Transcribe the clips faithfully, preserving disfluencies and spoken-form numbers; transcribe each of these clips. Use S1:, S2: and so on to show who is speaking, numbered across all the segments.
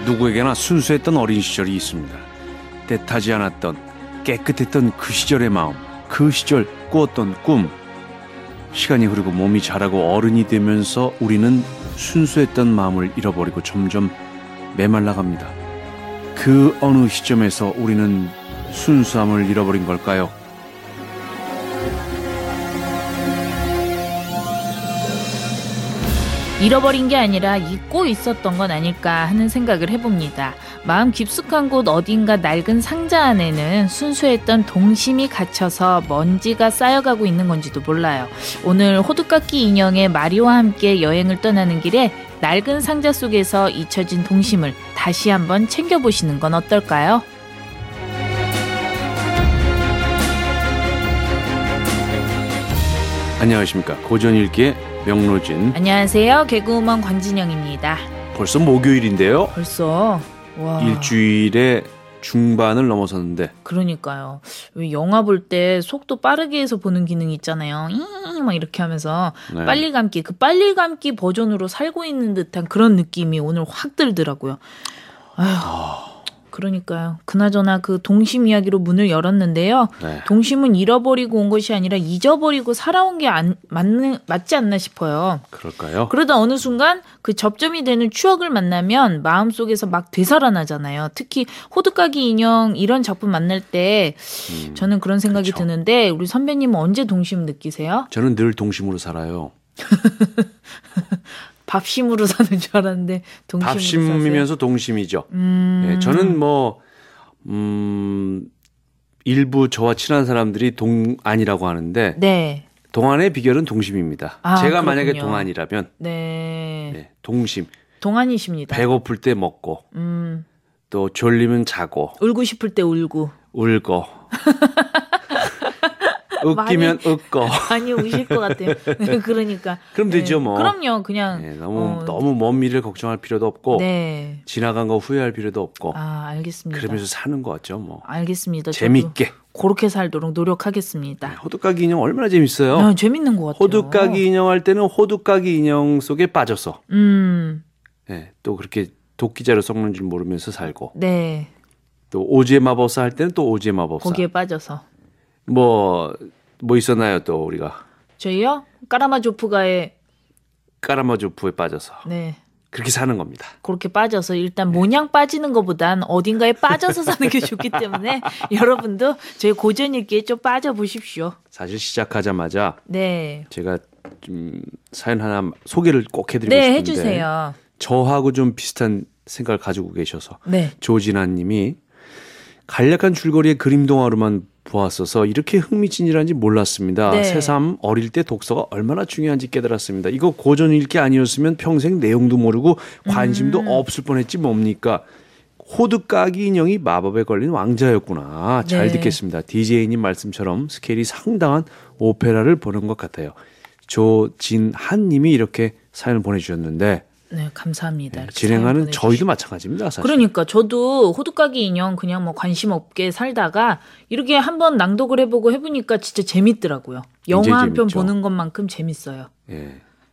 S1: 누구에게나 순수했던 어린 시절이 있습니다. 때타지 않았던 깨끗했던 그 시절의 마음, 그 시절 꾸었던 꿈. 시간이 흐르고 몸이 자라고 어른이 되면서 우리는 순수했던 마음을 잃어버리고 점점 메말라갑니다. 그 어느 시점에서 우리는 순수함을 잃어버린 걸까요?
S2: 잃어버린 게 아니라 잊고 있었던 건 아닐까 하는 생각을 해봅니다. 마음 깊숙한 곳 어딘가 낡은 상자 안에는 순수했던 동심이 갇혀서 먼지가 쌓여가고 있는 건지도 몰라요. 오늘 호두깎이 인형의 마리와 함께 여행을 떠나는 길에 낡은 상자 속에서 잊혀진 동심을 다시 한번 챙겨보시는 건 어떨까요?
S1: 안녕하십니까. 고전읽기의 명로진.
S2: 안녕하세요. 개그우먼 권진영입니다.
S1: 벌써 목요일인데요.
S2: 벌써? 와.
S1: 일주일의 중반을 넘어섰는데.
S2: 그러니까요. 왜 영화 볼 때 속도 빠르게 해서 보는 기능이 있잖아요. 잉 막 이렇게 하면서 네. 빨리 감기. 그 빨리 감기 버전으로 살고 있는 듯한 그런 느낌이 오늘 확 들더라고요. 아휴. 아... 그러니까요. 그나저나 그 동심 이야기로 문을 열었는데요. 네. 동심은 잃어버리고 온 것이 아니라 잊어버리고 살아온 게 안, 맞는, 맞지 않나 싶어요.
S1: 그럴까요?
S2: 그러다 어느 순간 그 접점이 되는 추억을 만나면 마음속에서 막 되살아나잖아요. 특히 호두까기 인형 이런 작품 만날 때 음, 저는 그런 생각이 그렇죠. 드는데 우리 선배님은 언제 동심 느끼세요?
S1: 저는 늘 동심으로 살아요.
S2: 밥심으로 사는 줄 알았는데 동심으로
S1: 밥심이면서 사세요? 동심이죠.
S2: 음...
S1: 네, 저는 뭐 음, 일부 저와 친한 사람들이 동안이라고 하는데
S2: 네.
S1: 동안의 비결은 동심입니다.
S2: 아,
S1: 제가
S2: 그렇군요.
S1: 만약에 동안이라면
S2: 네.
S1: 네, 동심.
S2: 동안이십니다.
S1: 배고플 때 먹고
S2: 음.
S1: 또 졸리면 자고
S2: 울고 싶을 때 울고
S1: 울고 웃기면
S2: 많이,
S1: 웃고
S2: 많이 우실 것 같아요. 그러니까
S1: 그럼
S2: 네.
S1: 되죠 뭐.
S2: 그럼요. 그냥
S1: 네, 너무
S2: 어,
S1: 너무 먼 미래를 걱정할 필요도 없고
S2: 네.
S1: 지나간 거 후회할 필요도 없고.
S2: 아 알겠습니다.
S1: 그러면서 사는 거 같죠 뭐.
S2: 알겠습니다.
S1: 재밌게
S2: 그렇게 살도록 노력하겠습니다.
S1: 네, 호두까기 인형 얼마나 재밌어요.
S2: 아, 재밌는 것 같아요.
S1: 호두까기 인형 할 때는 호두까기 인형 속에 빠져서
S2: 음.
S1: 네, 또 그렇게 도끼자루 썩는 줄 모르면서 살고
S2: 네.
S1: 또 오지의 마법사 할 때는 또 오지의 마법사
S2: 거기에 빠져서
S1: 뭐, 뭐 있었나요 또 우리가?
S2: 저희요? 까라마조프가의
S1: 까라마조프에 빠져서
S2: 네.
S1: 그렇게 사는 겁니다.
S2: 그렇게 빠져서 일단 모냥 빠지는 것보단 어딘가에 빠져서 사는 게 좋기 때문에 여러분도 저희 고전읽기에 좀 빠져보십시오.
S1: 사실 시작하자마자
S2: 네.
S1: 제가 좀 사연 하나 소개를 꼭 해드리고
S2: 네,
S1: 싶은데
S2: 해주세요.
S1: 저하고 좀 비슷한 생각을 가지고 계셔서
S2: 네.
S1: 조진아 님이 간략한 줄거리의 그림 동화로만 보았어서 이렇게 흥미진진한지 몰랐습니다.
S2: 네.
S1: 새삼 어릴 때 독서가 얼마나 중요한지 깨달았습니다. 이거 고전 읽기 아니었으면 평생 내용도 모르고 관심도 음. 없을 뻔했지 뭡니까. 호두까기 인형이 마법에 걸린 왕자였구나. 잘
S2: 네.
S1: 듣겠습니다. 디제이님 말씀처럼 스케일이 상당한 오페라를 보는 것 같아요. 조진한 님이 이렇게 사연을 보내주셨는데
S2: 네, 감사합니다.
S1: 네, 진행하는 저희도 마찬가지입니다. 사실.
S2: 그러니까 저도 호두까기 인형 그냥 뭐 관심 없게 살다가 이렇게 한번 낭독을 해보고 해보니까 진짜 재밌더라고요. 영화 한 편 보는 것만큼 재밌어요.
S1: 네.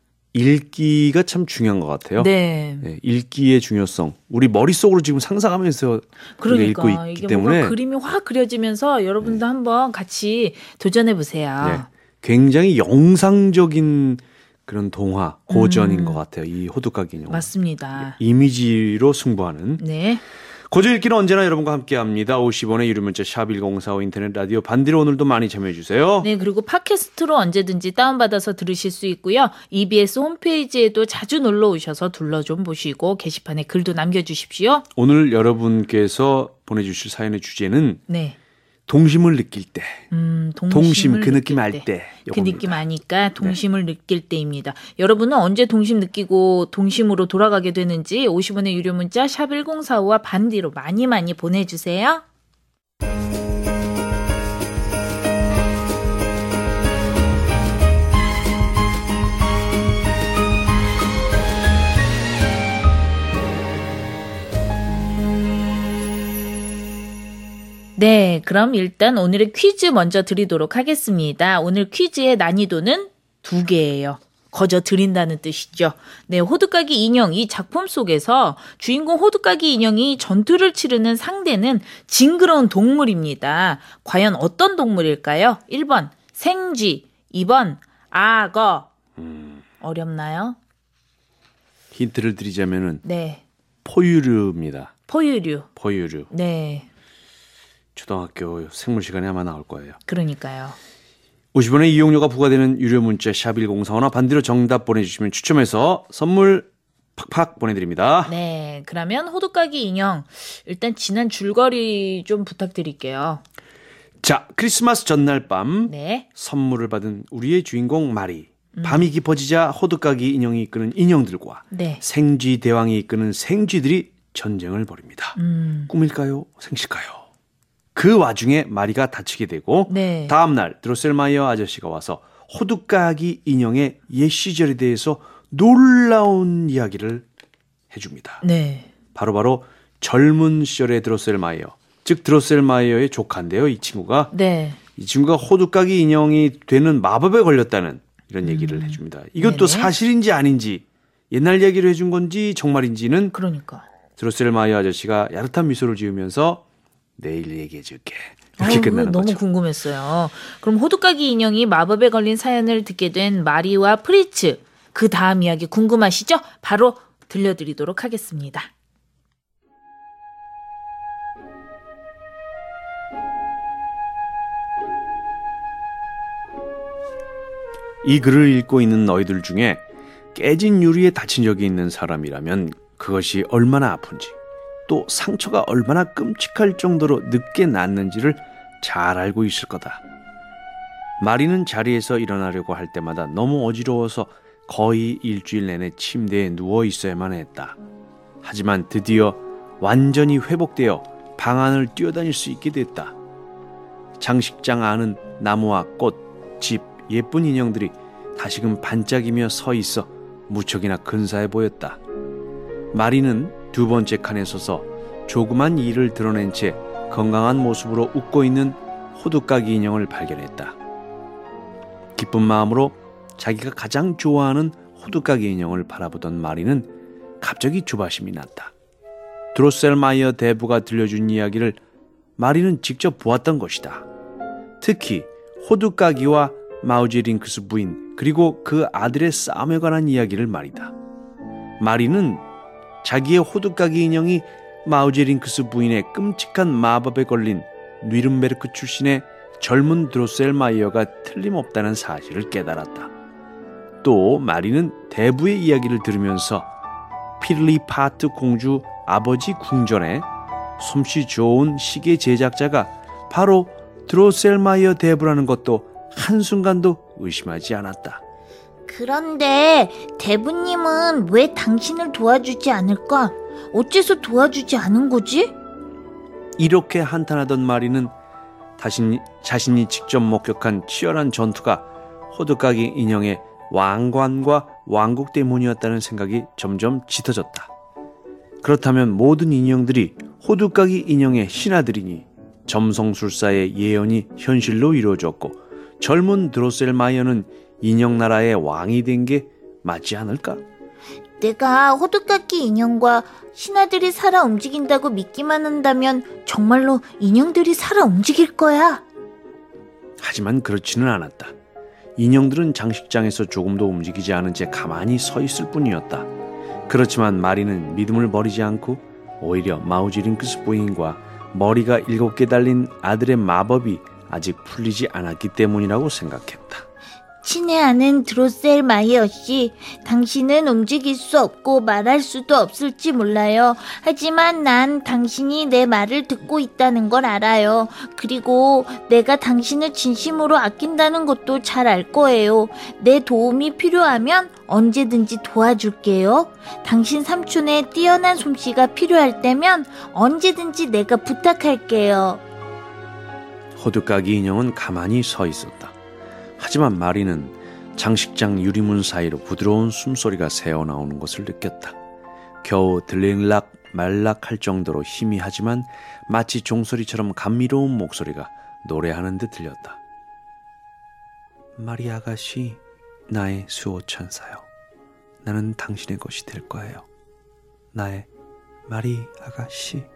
S1: 읽기가 참 중요한 것 같아요.
S2: 네.
S1: 네, 읽기의 중요성. 우리 머릿속으로 지금 상상하면서
S2: 그러니까
S1: 읽고 있기
S2: 이게
S1: 때문에
S2: 뭔가 그림이 확 그려지면서 여러분도 네. 한번 같이 도전해보세요.
S1: 네. 굉장히 영상적인 그런 동화, 고전인
S2: 음.
S1: 것 같아요. 이 호두까기 인형.
S2: 맞습니다.
S1: 이미지로 승부하는.
S2: 네.
S1: 고전 읽기는 언제나 여러분과 함께합니다. 오십 원의 유료 문자 샵 일공사오 인터넷 라디오 반디로 오늘도 많이 참여해주세요.
S2: 네. 그리고 팟캐스트로 언제든지 다운받아서 들으실 수 있고요. 이비에스 홈페이지에도 자주 놀러 오셔서 둘러 좀 보시고 게시판에 글도 남겨주십시오.
S1: 오늘 여러분께서 보내주실 사연의 주제는
S2: 네.
S1: 동심을 느낄 때.
S2: 음,
S1: 동심 그 느낌 알 때.
S2: 그 느낌 아니까 동심을 네. 느낄 때입니다. 여러분은 언제 동심 느끼고 동심으로 돌아가게 되는지 오십 원의 유료 문자 샵 일공사오와 반디로 많이 많이 보내주세요. 네, 그럼 일단 오늘의 퀴즈 먼저 드리도록 하겠습니다. 오늘 퀴즈의 난이도는 두 개예요. 거저 드린다는 뜻이죠. 네, 호두까기 인형 이 작품 속에서 주인공 호두까기 인형이 전투를 치르는 상대는 징그러운 동물입니다. 과연 어떤 동물일까요? 일 번 생쥐, 이 번 악어.
S1: 음.
S2: 어렵나요?
S1: 힌트를 드리자면은
S2: 네.
S1: 포유류입니다.
S2: 포유류.
S1: 포유류.
S2: 네.
S1: 초등학교 생물 시간에 아마 나올 거예요.
S2: 그러니까요.
S1: 오십 원의 이용료가 부과되는 유료 문자 샵 일공사오나 반대로 정답 보내주시면 추첨해서 선물 팍팍 보내드립니다.
S2: 네. 그러면 호두까기 인형 일단 지난 줄거리 좀 부탁드릴게요.
S1: 자, 크리스마스 전날 밤
S2: 네.
S1: 선물을 받은 우리의 주인공 마리. 음. 밤이 깊어지자 호두까기 인형이 이끄는 인형들과
S2: 네.
S1: 생쥐 대왕이 이끄는 생쥐들이 전쟁을 벌입니다.
S2: 음.
S1: 꿈일까요? 생실까요? 그 와중에 마리가 다치게 되고
S2: 네.
S1: 다음날 드로셀마이어 아저씨가 와서 호두까기 인형의 옛 시절에 대해서 놀라운 이야기를 해줍니다.
S2: 네.
S1: 바로바로 바로 젊은 시절의 드로셀마이어, 즉 드로셀마이어의 조카인데요. 이 친구가
S2: 네.
S1: 이 친구가 호두까기 인형이 되는 마법에 걸렸다는 이런 얘기를 음. 해줍니다. 이것도 네네. 사실인지 아닌지 옛날 얘기를 해준 건지 정말인지는
S2: 그러니까
S1: 드로셀마이어 아저씨가 야릇한 미소를 지으면서 내일 얘기해줄게. 이렇게
S2: 어,
S1: 끝나는
S2: 너무
S1: 거죠.
S2: 궁금했어요. 그럼 호두까기 인형이 마법에 걸린 사연을 듣게 된 마리와 프리츠 그 다음 이야기 궁금하시죠? 바로 들려드리도록 하겠습니다.
S1: 이 글을 읽고 있는 너희들 중에 깨진 유리에 다친 적이 있는 사람이라면 그것이 얼마나 아픈지 또 상처가 얼마나 끔찍할 정도로 늦게 낫는지를 잘 알고 있을 거다. 마리는 자리에서 일어나려고 할 때마다 너무 어지러워서 거의 일주일 내내 침대에 누워 있어야만 했다. 하지만 드디어 완전히 회복되어 방 안을 뛰어다닐 수 있게 됐다. 장식장 안은 나무와 꽃, 집, 예쁜 인형들이 다시금 반짝이며 서 있어 무척이나 근사해 보였다. 마리는 두 번째 칸에 서서 조그만 이를 드러낸 채 건강한 모습으로 웃고 있는 호두까기 인형을 발견했다. 기쁜 마음으로 자기가 가장 좋아하는 호두까기 인형을 바라보던 마리는 갑자기 조바심이 났다. 드로셀마이어 대부가 들려준 이야기를 마리는 직접 보았던 것이다. 특히 호두까기와 마우제링크스 부인 그리고 그 아들의 싸움에 관한 이야기를 말이다. 마리는 자기의 호두까기 인형이 마우제링크스 부인의 끔찍한 마법에 걸린 뉘른베르크 출신의 젊은 드로셀마이어가 틀림없다는 사실을 깨달았다. 또 마리는 대부의 이야기를 들으면서 피를리파트 공주 아버지 궁전에 솜씨 좋은 시계 제작자가 바로 드로셀마이어 대부라는 것도 한순간도 의심하지 않았다.
S3: 그런데 대부님은 왜 당신을 도와주지 않을까? 어째서 도와주지 않은 거지?
S1: 이렇게 한탄하던 마리는 자신이, 자신이 직접 목격한 치열한 전투가 호두까기 인형의 왕관과 왕국 때문이었다는 생각이 점점 짙어졌다. 그렇다면 모든 인형들이 호두까기 인형의 신하들이니 점성술사의 예언이 현실로 이루어졌고 젊은 드로셀마이어는 인형나라의 왕이 된 게 맞지 않을까?
S3: 내가 호두까기 인형과 신하들이 살아 움직인다고 믿기만 한다면 정말로 인형들이 살아 움직일 거야.
S1: 하지만 그렇지는 않았다. 인형들은 장식장에서 조금도 움직이지 않은 채 가만히 서 있을 뿐이었다. 그렇지만 마리는 믿음을 버리지 않고 오히려 마우지링크스 부인과 머리가 일곱 개 달린 아들의 마법이 아직 풀리지 않았기 때문이라고 생각했다.
S3: 친애하는 드로셀마이어 씨, 당신은 움직일 수 없고 말할 수도 없을지 몰라요. 하지만 난 당신이 내 말을 듣고 있다는 걸 알아요. 그리고 내가 당신을 진심으로 아낀다는 것도 잘 알 거예요. 내 도움이 필요하면 언제든지 도와줄게요. 당신 삼촌의 뛰어난 솜씨가 필요할 때면 언제든지 내가 부탁할게요.
S1: 호두까기 인형은 가만히 서 있었다. 하지만 마리는 장식장 유리문 사이로 부드러운 숨소리가 새어나오는 것을 느꼈다. 겨우 들릴락 말락할 정도로 희미하지만 마치 종소리처럼 감미로운 목소리가 노래하는 듯 들렸다. 마리 아가씨, 나의 수호천사요. 나는 당신의 것이 될 거예요. 나의 마리 아가씨.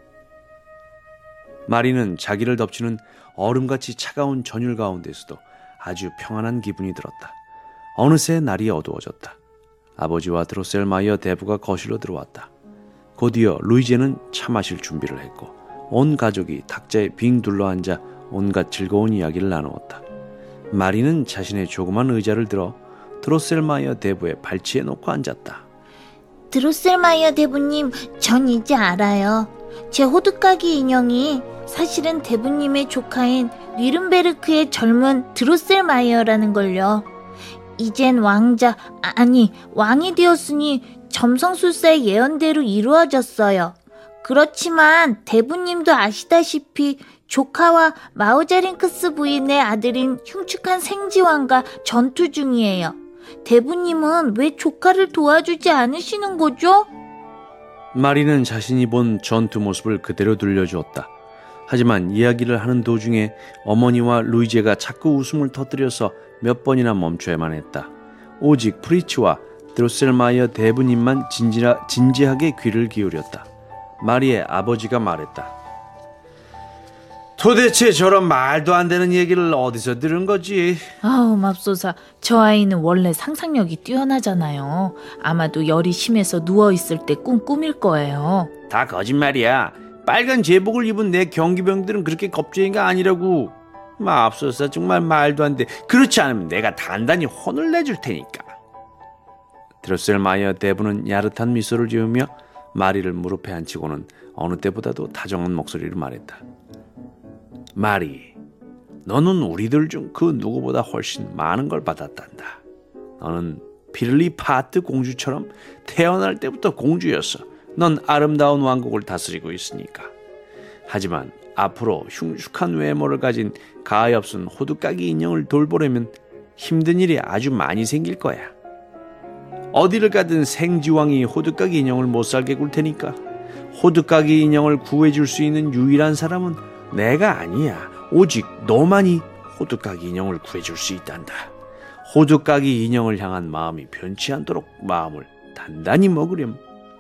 S1: 마리는 자기를 덮치는 얼음같이 차가운 전율 가운데서도 아주 평안한 기분이 들었다. 어느새 날이 어두워졌다. 아버지와 드로셀마이어 대부가 거실로 들어왔다. 곧이어 루이제는 차 마실 준비를 했고 온 가족이 탁자에 빙 둘러앉아 온갖 즐거운 이야기를 나누었다. 마리는 자신의 조그만 의자를 들어 드로셀마이어 대부의 발치에 놓고 앉았다.
S3: 드로셀마이어 대부님, 전 이제 알아요. 제 호두까기 인형이 사실은 대부님의 조카인 뉘른베르크의 젊은 드로셀마이어라는 걸요. 이젠 왕자, 아니 왕이 되었으니 점성술사의 예언대로 이루어졌어요. 그렇지만 대부님도 아시다시피 조카와 마우자링크스 부인의 아들인 흉측한 생지왕과 전투 중이에요. 대부님은 왜 조카를 도와주지 않으시는 거죠?
S1: 마리는 자신이 본 전투 모습을 그대로 들려주었다. 하지만 이야기를 하는 도중에 어머니와 루이제가 자꾸 웃음을 터뜨려서 몇 번이나 멈춰야만 했다. 오직 프리츠와 드로셀마이어 대부님만 진지하, 진지하게 귀를 기울였다. 마리의 아버지가 말했다. 도대체 저런 말도 안 되는 얘기를 어디서 들은 거지?
S2: 아우 맙소사, 저 아이는 원래 상상력이 뛰어나잖아요. 아마도 열이 심해서 누워있을 때 꿈 꾸밀 거예요.
S1: 다 거짓말이야. 빨간 제복을 입은 내 경기병들은 그렇게 겁쟁이가 아니라고. 맙소사, 정말 말도 안 돼. 그렇지 않으면 내가 단단히 혼을 내줄 테니까. 드로셀마이어 대부는 야릇한 미소를 지으며 마리를 무릎에 앉히고는 어느 때보다도 다정한 목소리로 말했다. 마리, 너는 우리들 중 그 누구보다 훨씬 많은 걸 받았단다. 너는 비를리 파트 공주처럼 태어날 때부터 공주였어. 넌 아름다운 왕국을 다스리고 있으니까. 하지만 앞으로 흉측한 외모를 가진 가엾은 호두까기 인형을 돌보려면 힘든 일이 아주 많이 생길 거야. 어디를 가든 생지왕이 호두까기 인형을 못 살게 굴 테니까 호두까기 인형을 구해줄 수 있는 유일한 사람은 내가 아니야. 오직 너만이 호두까기 인형을 구해줄 수 있단다. 호두까기 인형을 향한 마음이 변치 않도록 마음을 단단히 먹으렴.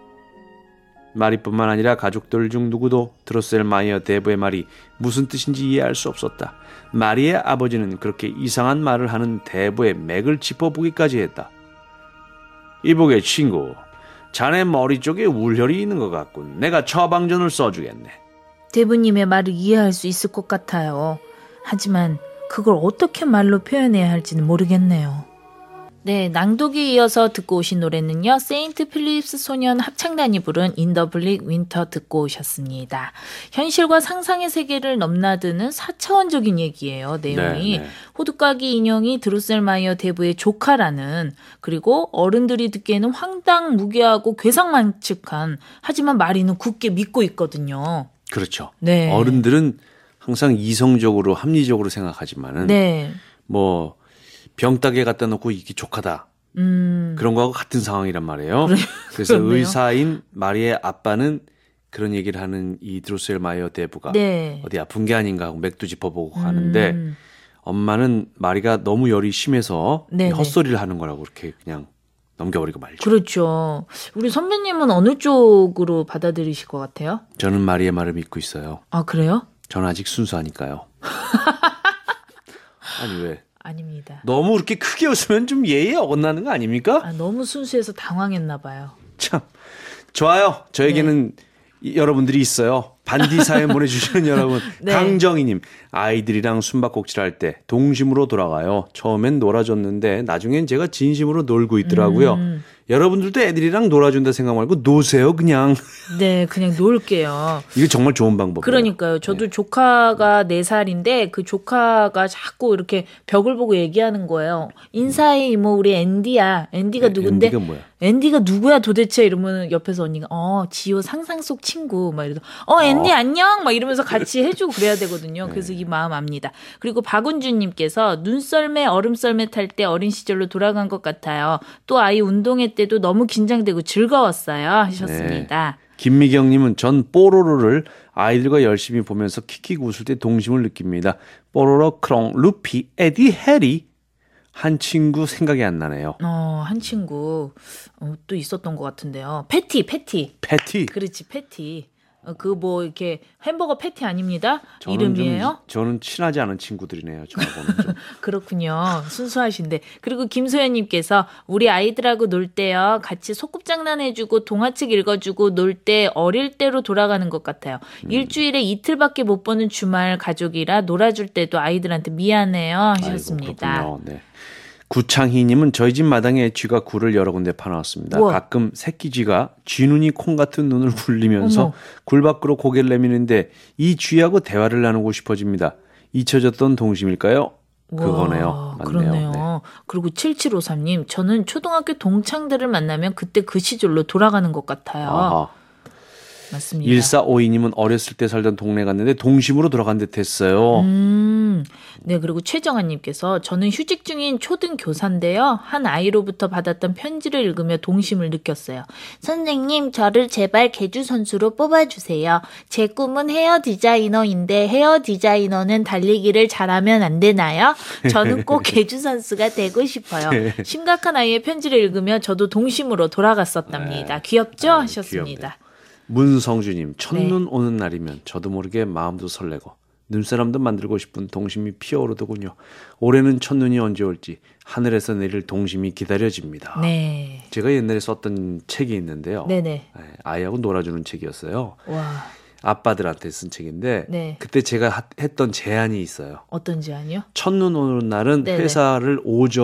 S1: 마리뿐만 아니라 가족들 중 누구도 드로셀마이어 대부의 말이 무슨 뜻인지 이해할 수 없었다. 마리의 아버지는 그렇게 이상한 말을 하는 대부의 맥을 짚어보기까지 했다. 이보게 친구, 자네 머리 쪽에 울혈이 있는 것 같군. 내가 처방전을 써주겠네.
S2: 대부님의 말을 이해할 수 있을 것 같아요. 하지만 그걸 어떻게 말로 표현해야 할지는 모르겠네요. 네, 낭독에 이어서 듣고 오신 노래는요, 세인트 필립스 소년 합창단이 부른 In the Bleak Winter 듣고 오셨습니다. 현실과 상상의 세계를 넘나드는 사차원적인 얘기예요, 내용이. 네, 네. 호두까기 인형이 드로셀마이어 대부의 조카라는, 그리고 어른들이 듣기에는 황당무계하고 괴상망측한, 하지만 마리는 굳게 믿고 있거든요.
S1: 그렇죠.
S2: 네.
S1: 어른들은 항상 이성적으로 합리적으로 생각하지만은
S2: 네.
S1: 뭐 병따개 갖다 놓고 이게 조카다. 음. 그런 거하고 같은 상황이란 말이에요. 그래, 그래서 그렇네요. 의사인 마리의 아빠는 그런 얘기를 하는 이 드로셀마이어 대부가 네. 어디 아픈 게 아닌가 하고 맥도 짚어보고 음. 하는데 엄마는 마리가 너무 열이 심해서 헛소리를 하는 거라고 이렇게 그냥 넘겨버리고 말죠.
S2: 그렇죠. 우리 선배님은 어느 쪽으로 받아들이실 것 같아요?
S1: 저는 마리의 말을 믿고 있어요.
S2: 아, 그래요?
S1: 저는 아직 순수하니까요. 아니 왜?
S2: 아닙니다.
S1: 너무 그렇게 크게 웃으면 좀 예의에 어긋나는 거 아닙니까?
S2: 아, 너무 순수해서 당황했나 봐요.
S1: 참 좋아요. 저에게는 네. 여러분들이 있어요. 반디 사연 보내주시는 여러분. 네. 강정희님, 아이들이랑 숨바꼭질할 때 동심으로 돌아가요. 처음엔 놀아줬는데 나중엔 제가 진심으로 놀고 있더라고요. 음. 여러분들도 애들이랑 놀아준다 생각 말고 노세요 그냥.
S2: 네, 그냥 놀게요.
S1: 이게 정말 좋은 방법이에요.
S2: 그러니까요. 저도 네. 조카가 네 살인데 그 조카가 자꾸 이렇게 벽을 보고 얘기하는 거예요. 인사해 이모, 우리 앤디야. 앤디가 네, 누군데?
S1: 앤디가 뭐야?
S2: 앤디가 누구야 도대체? 이러면 옆에서 언니가 어 지효 상상 속 친구 막 이러서 어 앤디 어. 안녕 막 이러면서 같이 해주고 그래야 되거든요. 네. 그래서 이 마음 압니다. 그리고 박은주님께서 눈썰매 얼음썰매 탈 때 어린 시절로 돌아간 것 같아요. 또 아이 운동회 때도 너무 긴장되고 즐거웠어요 하셨습니다.
S1: 네. 김미경님은 전 뽀로로를 아이들과 열심히 보면서 킥킥 웃을 때 동심을 느낍니다. 뽀로로, 크롱, 루피, 에디, 해리 한 친구 생각이 안 나네요.
S2: 어, 한 친구 어, 또 있었던 것 같은데요. 패티, 패티.
S1: 패티.
S2: 그렇지, 패티. 어, 그 뭐 이렇게 햄버거 패티 아닙니다.
S1: 저는
S2: 이름이에요.
S1: 좀, 저는 친하지 않은 친구들이네요. 저하고는 좀.
S2: 그렇군요. 순수하신데. 그리고 김소연님께서 우리 아이들하고 놀 때요. 같이 소꿉장난해주고 동화책 읽어주고 놀 때 어릴 때로 돌아가는 것 같아요. 음. 일주일에 이틀밖에 못 보는 주말 가족이라 놀아줄 때도 아이들한테 미안해요 하셨습니다.
S1: 아이고, 네. 구창희님은 저희 집 마당에 쥐가 굴을 여러 군데 파놨습니다. 우와. 가끔 새끼 쥐가 쥐눈이 콩 같은 눈을 굴리면서 어머. 굴 밖으로 고개를 내미는데 이 쥐하고 대화를 나누고 싶어집니다. 잊혀졌던 동심일까요? 우와, 그거네요. 맞네요.
S2: 그렇네요. 네. 그리고 칠칠오삼님 저는 초등학교 동창들을 만나면 그때 그 시절로 돌아가는 것 같아요. 아하. 맞습니다.
S1: 일사오이님은 어렸을 때 살던 동네 갔는데 동심으로 돌아간 듯 했어요.
S2: 음, 네, 그리고 최정아님께서 저는 휴직 중인 초등 교사인데요. 한 아이로부터 받았던 편지를 읽으며 동심을 느꼈어요.
S3: 선생님, 저를 제발 개주 선수로 뽑아주세요. 제 꿈은 헤어 디자이너인데 헤어 디자이너는 달리기를 잘하면 안 되나요? 저는 꼭 개주 선수가 되고 싶어요. 심각한 아이의 편지를 읽으며 저도 동심으로 돌아갔었답니다. 네. 귀엽죠? 아, 하셨습니다.
S1: 귀엽네. 문성주님, 첫눈 네. 오는 날이면 저도 모르게 마음도 설레고 눈사람도 만들고 싶은 동심이 피어오르더군요. 올해는 첫눈이 언제 올지 하늘에서 내릴 동심이 기다려집니다.
S2: 네.
S1: 제가 옛날에 썼던 책이 있는데요.
S2: 네네.
S1: 아이하고 놀아주는 책이었어요.
S2: 와.
S1: 아빠들한테 쓴 책인데
S2: 네.
S1: 그때 제가 했던 제안이 있어요.
S2: 어떤 제안이요?
S1: 첫눈 오는 날은
S2: 네네.
S1: 회사를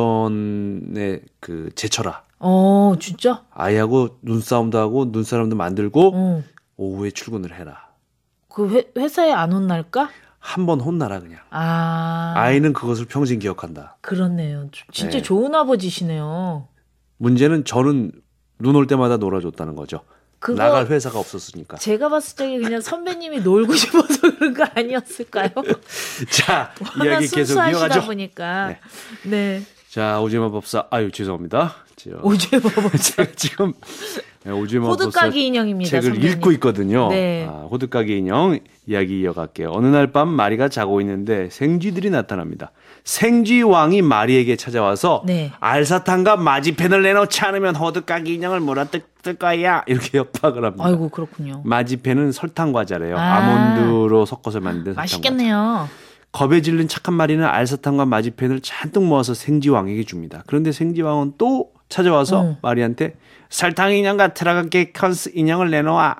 S1: 오전에 그 제쳐라.
S2: 어, 진짜?
S1: 아이하고 눈싸움도 하고 눈사람도 만들고
S2: 어.
S1: 오후에 출근을 해라.
S2: 그 회, 회사에 안 혼날까?
S1: 한 번 혼나라 그냥.
S2: 아.
S1: 아이는 그것을 평생 기억한다.
S2: 그렇네요. 진짜
S1: 네.
S2: 좋은 아버지시네요.
S1: 문제는 저는 눈 올 때마다 놀아줬다는 거죠.
S2: 그거
S1: 나갈 회사가 없었으니까.
S2: 제가 봤을 때 그냥 선배님이 놀고 싶어서 그런 거 아니었을까요?
S1: 자, 이야기 계속 이어가죠.
S2: 보니까.
S1: 네.
S2: 네.
S1: 자, 오지마 법사. 아유, 죄송합니다.
S2: 오지마 법사.
S1: 지금 오지마
S2: 호두까기 인형입니다.
S1: 책을
S2: 선배님.
S1: 읽고 있거든요.
S2: 네.
S1: 아, 호두까기 인형 이야기 이어갈게요. 어느 날 밤 마리가 자고 있는데 생쥐들이 나타납니다. 생쥐 왕이 마리에게 찾아와서
S2: 네.
S1: 알사탕과 마지펜을 내놓지 않으면 호두까기 인형을 물어뜯을 거야. 이렇게 협박을 합니다.
S2: 아이고 그렇군요.
S1: 마지펜은 설탕 과자래요.
S2: 아.
S1: 아몬드로 섞어서 만든 설탕
S2: 맛있겠네요.
S1: 과자. 겁에 질린 착한 마리는 알사탕과 마지펜을 잔뜩 모아서 생쥐 왕에게 줍니다. 그런데 생쥐 왕은 또 찾아와서 어. 마리한테 설탕 인형과 트라게 캔스 인형을 내놓아.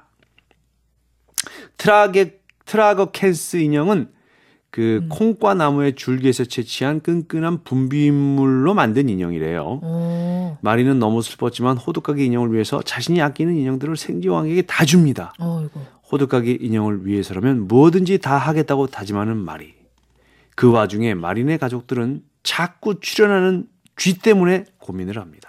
S1: 트라게 트라거 캔스 인형은 그 음. 콩과 나무의 줄기에서 채취한 끈끈한 분비물로 만든 인형이래요.
S2: 오.
S1: 마리는 너무 슬펐지만 호두까기 인형을 위해서 자신이 아끼는 인형들을 생쥐 왕에게 다 줍니다.
S2: 어이구.
S1: 호두까기 인형을 위해서라면 뭐든지 다 하겠다고 다짐하는 마리. 그 와중에 마리네 가족들은 자꾸 출연하는 쥐 때문에 고민을 합니다.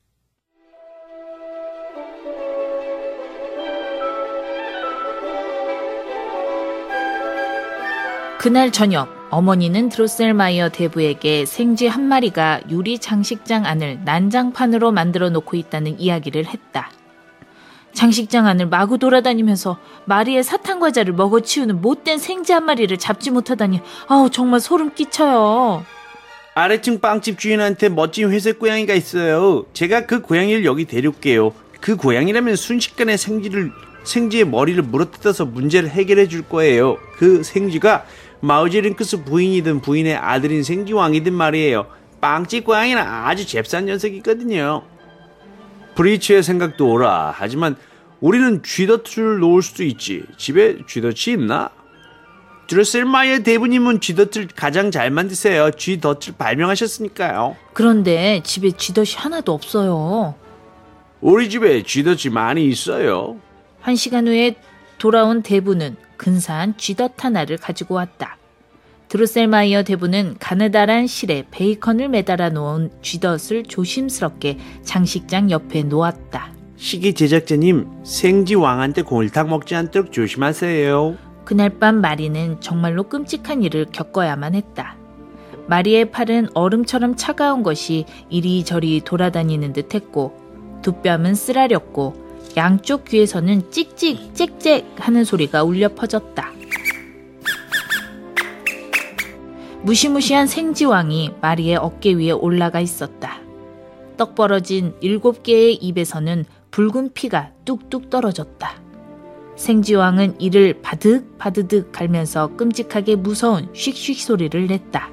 S2: 그날 저녁 어머니는 드로셀마이어 대부에게 생쥐 한 마리가 유리 장식장 안을 난장판으로 만들어 놓고 있다는 이야기를 했다. 장식장 안을 마구 돌아다니면서 마리의 사탕과자를 먹어치우는 못된 생쥐 한 마리를 잡지 못하다니 아우 정말 소름 끼쳐요.
S1: 아래층 빵집 주인한테 멋진 회색 고양이가 있어요. 제가 그 고양이를 여기 데려올게요. 그 고양이라면 순식간에 생쥐를 생쥐의 머리를 물어뜯어서 문제를 해결해 줄 거예요. 그 생쥐가 마우제링크스 부인이든 부인의 아들인 생쥐왕이든 말이에요. 빵집 고양이는 아주 잽싼 녀석이거든요. 브리치의 생각도 오라. 하지만 우리는 쥐덫을 놓을 수도 있지. 집에 쥐덫이 있나? 드로셀마이어 대부님은 쥐덫을 가장 잘 만드세요. 쥐덫을 발명하셨으니까요.
S2: 그런데 집에 쥐덫이 하나도 없어요.
S1: 우리 집에 쥐덫이 많이 있어요.
S2: 한 시간 후에 돌아온 대부는 근사한 쥐덫 하나를 가지고 왔다. 드로셀마이어 대부는 가느다란 실에 베이컨을 매달아 놓은 쥐덫을 조심스럽게 장식장 옆에 놓았다.
S1: 시기 제작자님, 생쥐 왕한테 골탕 먹지 않도록 조심하세요.
S2: 그날 밤 마리는 정말로 끔찍한 일을 겪어야만 했다. 마리의 팔은 얼음처럼 차가운 것이 이리저리 돌아다니는 듯했고 두 뺨은 쓰라렸고 양쪽 귀에서는 찍찍 짹짹 하는 소리가 울려 퍼졌다. 무시무시한 생지왕이 마리의 어깨 위에 올라가 있었다. 떡 벌어진 일곱 개의 입에서는 붉은 피가 뚝뚝 떨어졌다. 생지왕은 이를 바득바드득 갈면서 끔찍하게 무서운 슉슉 소리를 냈다.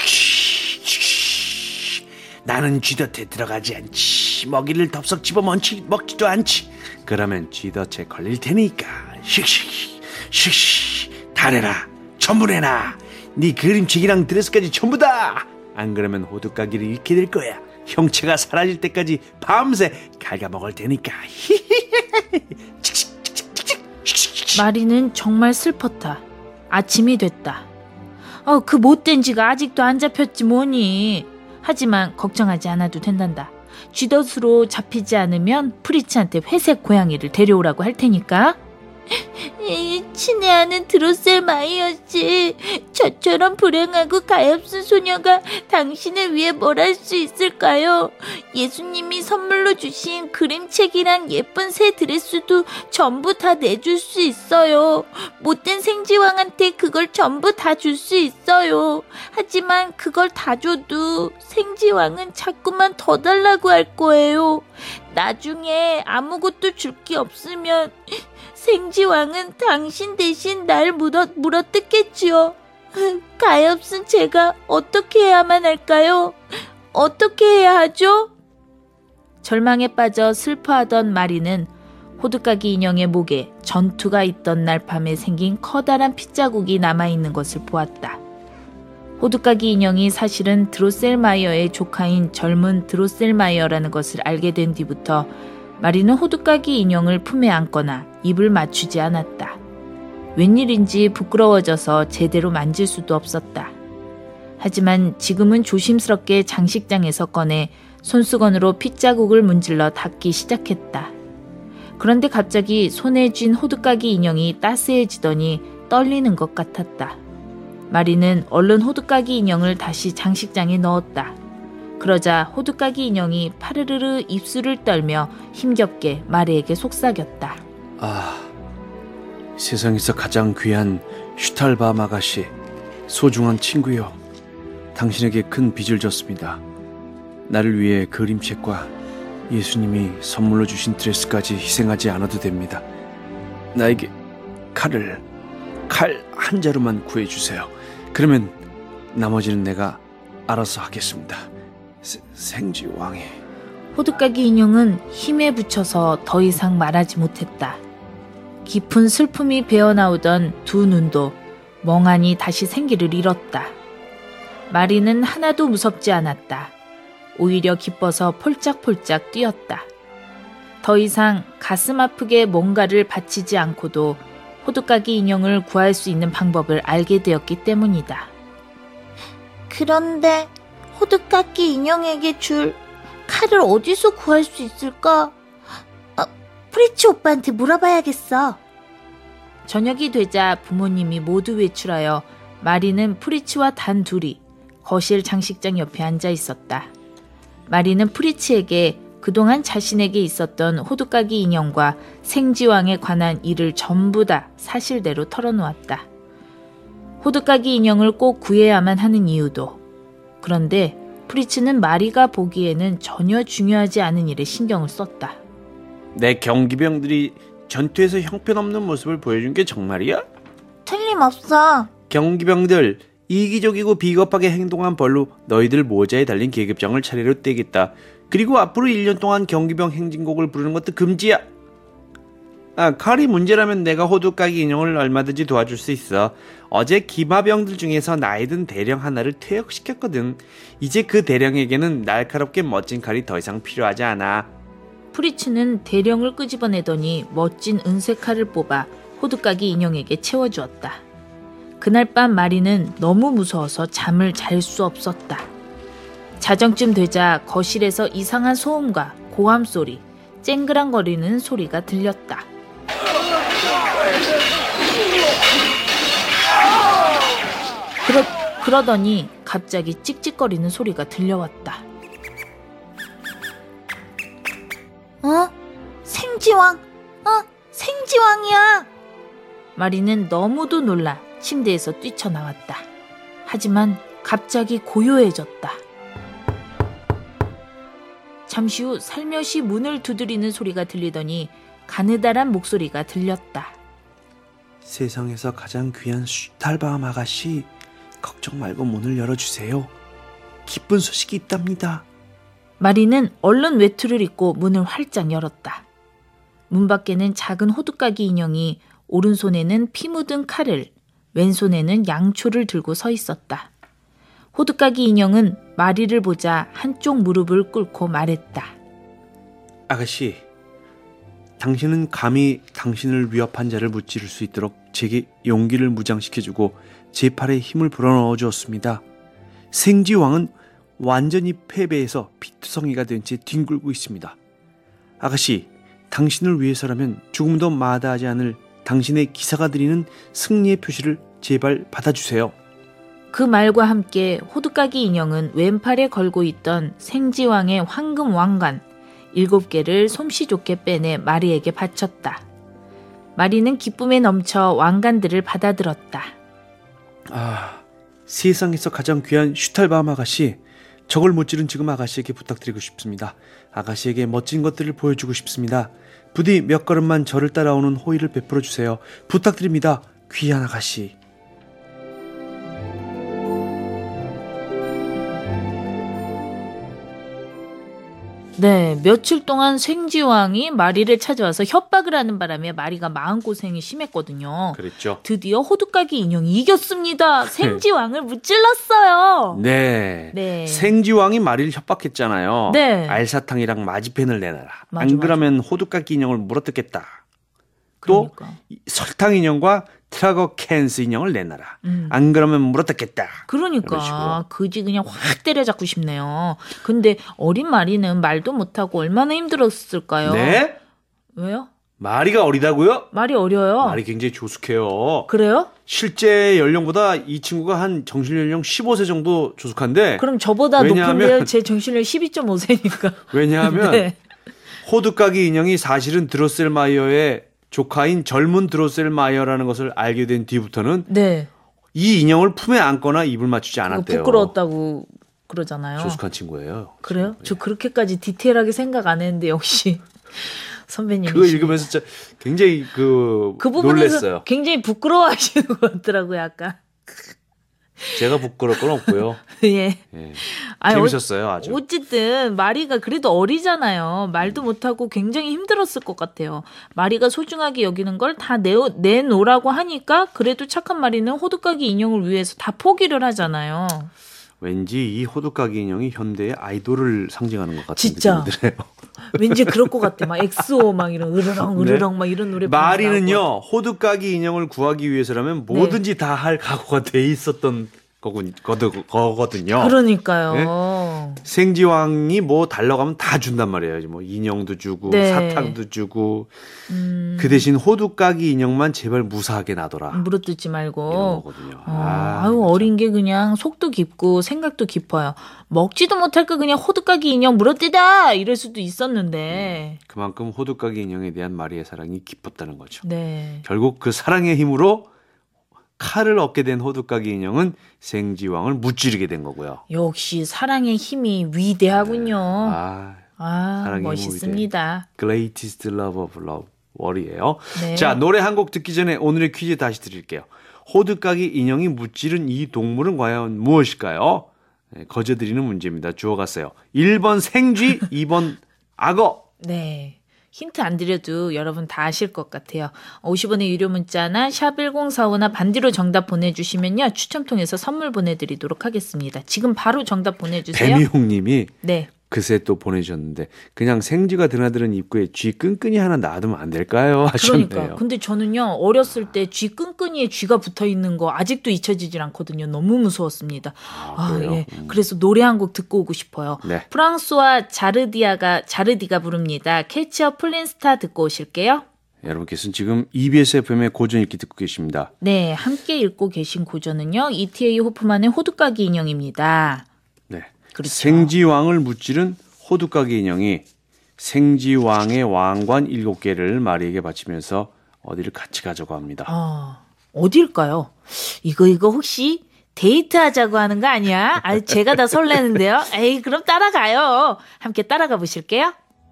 S1: 나는 쥐덫에 들어가지 않지. 먹이를 덥석 집어먹지, 먹지도 않지. 그러면 쥐덫에 걸릴 테니까 슉슉 슉슉 다 내라. 전부 내놔. 네 그림책이랑 드레스까지 전부 다. 안 그러면 호두까기를 잃게 될 거야. 형체가 사라질 때까지 밤새 갉아먹을 테니까.
S2: 마리는 정말 슬펐다. 아침이 됐다. 어, 그 못된 쥐가 아직도 안 잡혔지 뭐니. 하지만 걱정하지 않아도 된단다. 쥐덫으로 잡히지 않으면 프리츠한테 회색 고양이를 데려오라고 할 테니까.
S3: 친애 아는 드로셀 마이어씨, 저처럼 불행하고 가엾은 소녀가 당신을 위해 뭘 할 수 있을까요? 예수님이 선물로 주신 그림책이랑 예쁜 새 드레스도 전부 다 내줄 수 있어요. 못된 생지왕한테 그걸 전부 다 줄 수 있어요. 하지만 그걸 다 줘도 생지왕은 자꾸만 더 달라고 할 거예요. 나중에 아무것도 줄 게 없으면 생지왕은 당신 대신 날 물어, 물어뜯겠지요. 가엾은 제가 어떻게 해야만 할까요? 어떻게 해야 하죠?
S2: 절망에 빠져 슬퍼하던 마리는 호두까기 인형의 목에 전투가 있던 날 밤에 생긴 커다란 핏자국이 남아있는 것을 보았다. 호두까기 인형이 사실은 드로셀마이어의 조카인 젊은 드로셀마이어라는 것을 알게 된 뒤부터 마리는 호두까기 인형을 품에 안거나 입을 맞추지 않았다. 웬일인지 부끄러워져서 제대로 만질 수도 없었다. 하지만 지금은 조심스럽게 장식장에서 꺼내 손수건으로 핏자국을 문질러 닦기 시작했다. 그런데 갑자기 손에 쥔 호두까기 인형이 따스해지더니 떨리는 것 같았다. 마리는 얼른 호두까기 인형을 다시 장식장에 넣었다. 그러자 호두까기 인형이 파르르르 입술을 떨며 힘겹게 마리에게 속삭였다.
S1: 아, 세상에서 가장 귀한 슈탈밤 아가씨, 소중한 친구요. 당신에게 큰 빚을 졌습니다. 나를 위해 그림책과 예수님이 선물로 주신 드레스까지 희생하지 않아도 됩니다. 나에게 칼을, 칼 한 자루만 구해주세요. 그러면 나머지는 내가 알아서 하겠습니다. 세, 생지왕이.
S2: 호두까기 인형은 힘에 부쳐서 더 이상 말하지 못했다. 깊은 슬픔이 배어나오던 두 눈도 멍하니 다시 생기를 잃었다. 마리는 하나도 무섭지 않았다. 오히려 기뻐서 폴짝폴짝 뛰었다. 더 이상 가슴 아프게 뭔가를 바치지 않고도 호두까기 인형을 구할 수 있는 방법을 알게 되었기 때문이다.
S3: 그런데 호두까기 인형에게 줄 칼을 어디서 구할 수 있을까? 어, 프리츠 오빠한테 물어봐야겠어.
S2: 저녁이 되자 부모님이 모두 외출하여 마리는 프리츠와 단 둘이 거실 장식장 옆에 앉아 있었다. 마리는 프리츠에게 그동안 자신에게 있었던 호두까기 인형과 생지왕에 관한 일을 전부 다 사실대로 털어놓았다. 호두까기 인형을 꼭 구해야만 하는 이유도. 그런데 프리츠는 마리가 보기에는 전혀 중요하지 않은 일에 신경을 썼다.
S1: 내 경기병들이 전투에서 형편없는 모습을 보여준 게 정말이야?
S3: 틀림없어.
S1: 경기병들, 이기적이고 비겁하게 행동한 벌로 너희들 모자에 달린 계급장을 차례로 떼겠다. 그리고 앞으로 일 년 동안 경기병 행진곡을 부르는 것도 금지야. 아, 칼이 문제라면 내가 호두까기 인형을 얼마든지 도와줄 수 있어. 어제 기마병들 중에서 나이 든 대령 하나를 퇴역시켰거든. 이제 그 대령에게는 날카롭게 멋진 칼이 더 이상 필요하지 않아.
S2: 프리츠는 대령을 끄집어내더니 멋진 은색 칼을 뽑아 호두까기 인형에게 채워주었다. 그날 밤 마리는 너무 무서워서 잠을 잘 수 없었다. 자정쯤 되자 거실에서 이상한 소음과 고함 소리, 쨍그랑거리는 소리가 들렸다. 그러, 그러더니 갑자기 찍찍거리는 소리가 들려왔다.
S3: 어? 생지왕! 어? 생지왕이야!
S2: 마리는 너무도 놀라 침대에서 뛰쳐나왔다. 하지만 갑자기 고요해졌다. 잠시 후 살며시 문을 두드리는 소리가 들리더니 가느다란 목소리가 들렸다.
S1: 세상에서 가장 귀한 슈탈바움 아가씨, 걱정 말고 문을 열어주세요. 기쁜 소식이 있답니다.
S2: 마리는 얼른 외투를 입고 문을 활짝 열었다. 문 밖에는 작은 호두까기 인형이 오른손에는 피 묻은 칼을, 왼손에는 양초를 들고 서 있었다. 호두까기 인형은 마리를 보자 한쪽 무릎을 꿇고 말했다.
S1: 아가씨, 당신은 감히 당신을 위협한 자를 무찌를 수 있도록 제게 용기를 무장시켜주고 제 팔에 힘을 불어넣어 주었습니다. 생지왕은 완전히 패배해서 피투성이가 된 채 뒹굴고 있습니다. 아가씨, 당신을 위해서라면 죽음도 마다하지 않을 당신의 기사가 드리는 승리의 표시를 제발 받아주세요.
S2: 그 말과 함께 호두까기 인형은 왼팔에 걸고 있던 생지왕의 황금 왕관 일곱 개를 솜씨 좋게 빼내 마리에게 바쳤다. 마리는 기쁨에 넘쳐 왕관들을 받아들었다.
S1: 아, 세상에서 가장 귀한 슈탈바움 아가씨, 저걸 무찌른 지금 아가씨에게 부탁드리고 싶습니다. 아가씨에게 멋진 것들을 보여주고 싶습니다. 부디 몇 걸음만 저를 따라오는 호의를 베풀어 주세요. 부탁드립니다. 귀한 아가씨.
S2: 네, 며칠 동안 생지왕이 마리를 찾아와서 협박을 하는 바람에 마리가 마음고생이 심했거든요.
S1: 그랬죠.
S2: 드디어 호두까기 인형이 이겼습니다. 생지왕을 무찔렀어요.
S1: 네.
S2: 네.
S1: 생지왕이 마리를 협박했잖아요.
S2: 네.
S1: 알사탕이랑 마지펜을 내놔라.
S2: 맞아,
S1: 안 그러면 호두까기 인형을 물어뜯겠다.
S2: 그러니까.
S1: 또 설탕 인형과 트라거 캔스 인형을 내놔라.
S2: 음.
S1: 안 그러면 물어뜯겠다.
S2: 그러니까 그지 그냥 확 때려잡고 싶네요. 근데 어린 마리는 말도 못하고 얼마나 힘들었을까요?
S1: 네?
S2: 왜요?
S1: 마리가 어리다고요?
S2: 말이 어려요.
S1: 말이 굉장히 조숙해요.
S2: 그래요?
S1: 실제 연령보다 이 친구가 한 정신 연령 십오 세 정도 조숙한데.
S2: 그럼 저보다
S1: 왜냐하면,
S2: 높은데요. 제 정신력 십이 점 오 세니까.
S1: 왜냐하면
S2: 네.
S1: 호두까기 인형이 사실은 드로셀마이어의 조카인 젊은 드로셀마이어라는 것을 알게 된 뒤부터는
S2: 네.
S1: 이 인형을 품에 안거나 입을 맞추지 않았대요.
S2: 부끄러웠다고 그러잖아요.
S1: 조숙한 친구예요.
S2: 그래요? 저 그렇게까지 디테일하게 생각 안 했는데 역시 선배님이
S1: 그거 읽으면서 진짜 굉장히 그,
S2: 그 부분에서
S1: 놀랬어요.
S2: 굉장히 부끄러워하시는 것 같더라고요. 약간.
S1: 제가 부끄러울 건 없고요.
S2: 예.
S1: 예.
S2: 아니,
S1: 재밌었어요, 아주.
S2: 어쨌든 마리가 그래도 어리잖아요. 말도 못하고 굉장히 힘들었을 것 같아요. 마리가 소중하게 여기는 걸 다 내놓으라고 하니까 그래도 착한 마리는 호두까기 인형을 위해서 다 포기를 하잖아요.
S1: 왠지 이 호두까기 인형이 현대의 아이돌을 상징하는 것 같은
S2: 진짜.
S1: 느낌이 들어요.
S2: 왠지 그럴 것 같아. 막 엑소 막 이런 으르렁 으르렁 네? 막 이런 노래.
S1: 마리는요 호두까기 인형을 구하기 위해서라면 뭐든지 네. 다 할 각오가 돼 있었던 거군, 거거든요.
S2: 그러니까요.
S1: 네? 생지왕이 뭐 달러가면 다 준단 말이에요. 뭐 인형도 주고 네. 사탕도 주고 음. 그 대신 호두까기 인형만 제발 무사하게 놔둬라.
S2: 물어뜯지 말고.
S1: 이런 거거든요.
S2: 어, 아, 아유 그렇죠. 어린 게 그냥 속도 깊고 생각도 깊어요. 먹지도 못할 거 그냥 호두까기 인형 물어뜯다 이럴 수도 있었는데.
S1: 음, 그만큼 호두까기 인형에 대한 마리의 사랑이 깊었다는 거죠.
S2: 네.
S1: 결국 그 사랑의 힘으로 칼을 얻게 된 호두까기 인형은 생지왕을 무찌르게 된 거고요.
S2: 역시 사랑의 힘이 위대하군요.
S1: 네. 아,
S2: 아 멋있습니다.
S1: Greatest love of love, 월이에요.
S2: 네.
S1: 자, 노래 한 곡 듣기 전에 오늘의 퀴즈 다시 드릴게요. 호두까기 인형이 무찌른 이 동물은 과연 무엇일까요? 네, 거저드리는 문제입니다. 주워갔어요. 일 번 생쥐, 이 번 악어.
S2: 네. 힌트 안 드려도 여러분 다 아실 것 같아요. 오십 원의 유료 문자나 샵 일공사오나 반디로 정답 보내주시면요. 추첨 통해서 선물 보내드리도록 하겠습니다. 지금 바로 정답 보내주세요.
S1: 배미홍님이
S2: 네.
S1: 그새 또 보내주셨는데 그냥 생쥐가 드나드는 입구에 쥐 끈끈이 하나 놔두면 안 될까요? 하셨네요.
S2: 그러니까. 근데 저는요. 어렸을 때 쥐 끈끈이에 쥐가 붙어있는 거 아직도 잊혀지질 않거든요. 너무 무서웠습니다.
S1: 아,
S2: 아,
S1: 예.
S2: 음. 그래서 노래 한 곡 듣고 오고 싶어요.
S1: 네.
S2: 프랑스와 자르디아가 자르디가 부릅니다. 캐치어 플린스타 듣고 오실게요.
S1: 여러분께서는 지금 이비에스 에프엠의 고전 읽기 듣고 계십니다.
S2: 네. 함께 읽고 계신 고전은요. 이티에이 호프만의 호두까기 인형입니다.
S1: 네.
S2: 그렇죠.
S1: 생지왕을 무찌른 호두까기 인형이 생지왕의 왕관 일곱 개를 마리에게 바치면서 어디를 같이 가져갑니다.
S2: 어, 어딜까요? 이거 이거 혹시 데이트하자고 하는 거 아니야? 아, 제가 다 설레는데요. 에이, 그럼 따라가요. 함께 따라가 보실게요.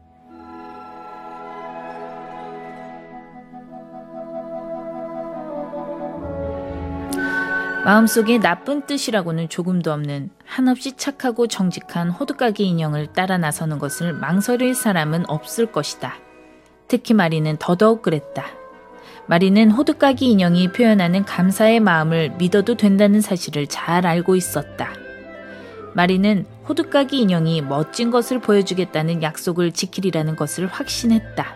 S2: 마음속에 나쁜 뜻이라고는 조금도 없는 한없이 착하고 정직한 호두까기 인형을 따라 나서는 것을 망설일 사람은 없을 것이다. 특히 마리는 더더욱 그랬다. 마리는 호두까기 인형이 표현하는 감사의 마음을 믿어도 된다는 사실을 잘 알고 있었다. 마리는 호두까기 인형이 멋진 것을 보여주겠다는 약속을 지키리라는 것을 확신했다.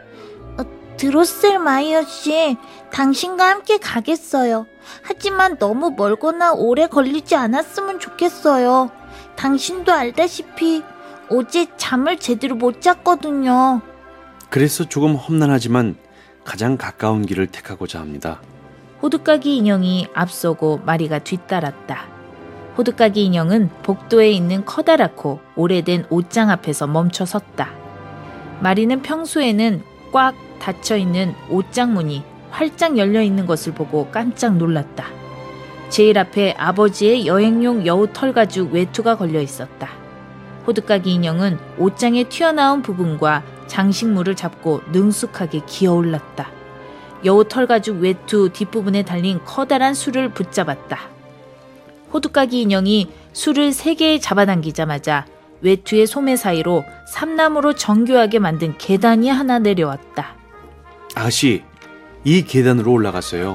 S3: 드로셀 마이어 씨, 당신과 함께 가겠어요. 하지만 너무 멀거나 오래 걸리지 않았으면 좋겠어요. 당신도 알다시피 어제 잠을 제대로 못 잤거든요.
S1: 그래서 조금 험난하지만 가장 가까운 길을 택하고자 합니다.
S2: 호두까기 인형이 앞서고 마리가 뒤따랐다. 호두까기 인형은 복도에 있는 커다랗고 오래된 옷장 앞에서 멈춰 섰다. 마리는 평소에는 꽉 닫혀있는 옷장 문이 활짝 열려있는 것을 보고 깜짝 놀랐다. 제일 앞에 아버지의 여행용 여우 털가죽 외투가 걸려 있었다. 호두까기 인형은 옷장에 튀어나온 부분과 장식물을 잡고 능숙하게 기어올랐다. 여우 털가죽 외투 뒷부분에 달린 커다란 술을 붙잡았다. 호두까기 인형이 술을 세 개 잡아당기자마자 외투의 소매 사이로 삼나무로 정교하게 만든 계단이 하나 내려왔다.
S1: 아가씨, 이 계단으로 올라갔어요.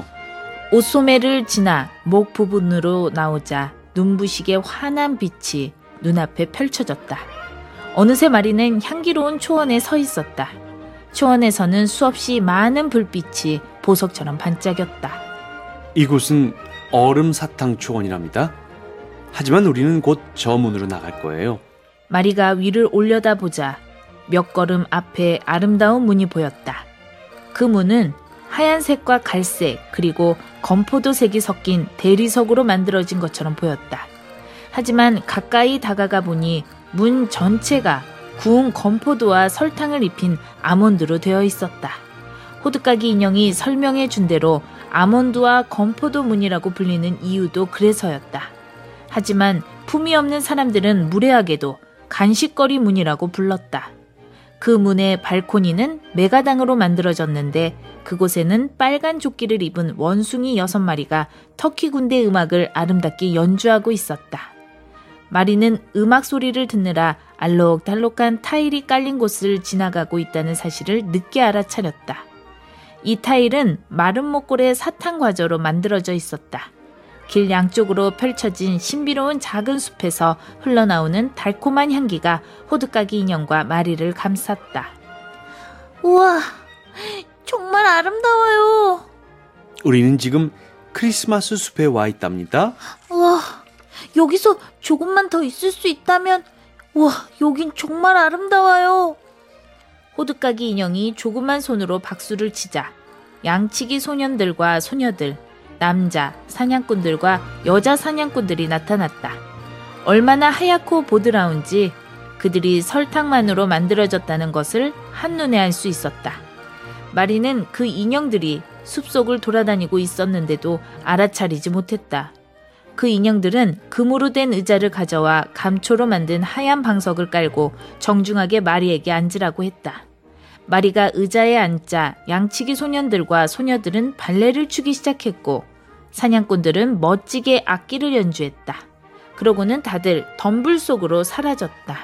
S2: 옷소매를 지나 목 부분으로 나오자 눈부시게 환한 빛이 눈앞에 펼쳐졌다. 어느새 마리는 향기로운 초원에 서 있었다. 초원에서는 수없이 많은 불빛이 보석처럼 반짝였다.
S1: 이곳은 얼음 사탕 초원이랍니다. 하지만 우리는 곧 저 문으로 나갈 거예요.
S2: 마리가 위를 올려다보자 몇 걸음 앞에 아름다운 문이 보였다. 그 문은 하얀색과 갈색 그리고 건포도색이 섞인 대리석으로 만들어진 것처럼 보였다. 하지만 가까이 다가가 보니 문 전체가 구운 건포도와 설탕을 입힌 아몬드로 되어 있었다. 호두까기 인형이 설명해 준 대로 아몬드와 건포도 문이라고 불리는 이유도 그래서였다. 하지만 품이 없는 사람들은 무례하게도 간식거리 문이라고 불렀다. 그 문의 발코니는 메가당으로 만들어졌는데 그곳에는 빨간 조끼를 입은 원숭이 여섯 마리가 터키 군대 음악을 아름답게 연주하고 있었다. 마리는 음악 소리를 듣느라 알록달록한 타일이 깔린 곳을 지나가고 있다는 사실을 늦게 알아차렸다. 이 타일은 마른 목골의 사탕 과자로 만들어져 있었다. 길 양쪽으로 펼쳐진 신비로운 작은 숲에서 흘러나오는 달콤한 향기가 호두까기 인형과 마리를 감쌌다.
S3: 우와, 정말 아름다워요.
S1: 우리는 지금 크리스마스 숲에 와 있답니다.
S3: 우와, 여기서 조금만 더 있을 수 있다면, 우와, 여긴 정말 아름다워요.
S2: 호두까기 인형이 조그만 손으로 박수를 치자 양치기 소년들과 소녀들, 남자 사냥꾼들과 여자 사냥꾼들이 나타났다. 얼마나 하얗고 보드라운지 그들이 설탕만으로 만들어졌다는 것을 한눈에 알 수 있었다. 마리는 그 인형들이 숲속을 돌아다니고 있었는데도 알아차리지 못했다. 그 인형들은 금으로 된 의자를 가져와 감초로 만든 하얀 방석을 깔고 정중하게 마리에게 앉으라고 했다. 마리가 의자에 앉자 양치기 소년들과 소녀들은 발레를 추기 시작했고 사냥꾼들은 멋지게 악기를 연주했다. 그러고는 다들 덤불 속으로 사라졌다.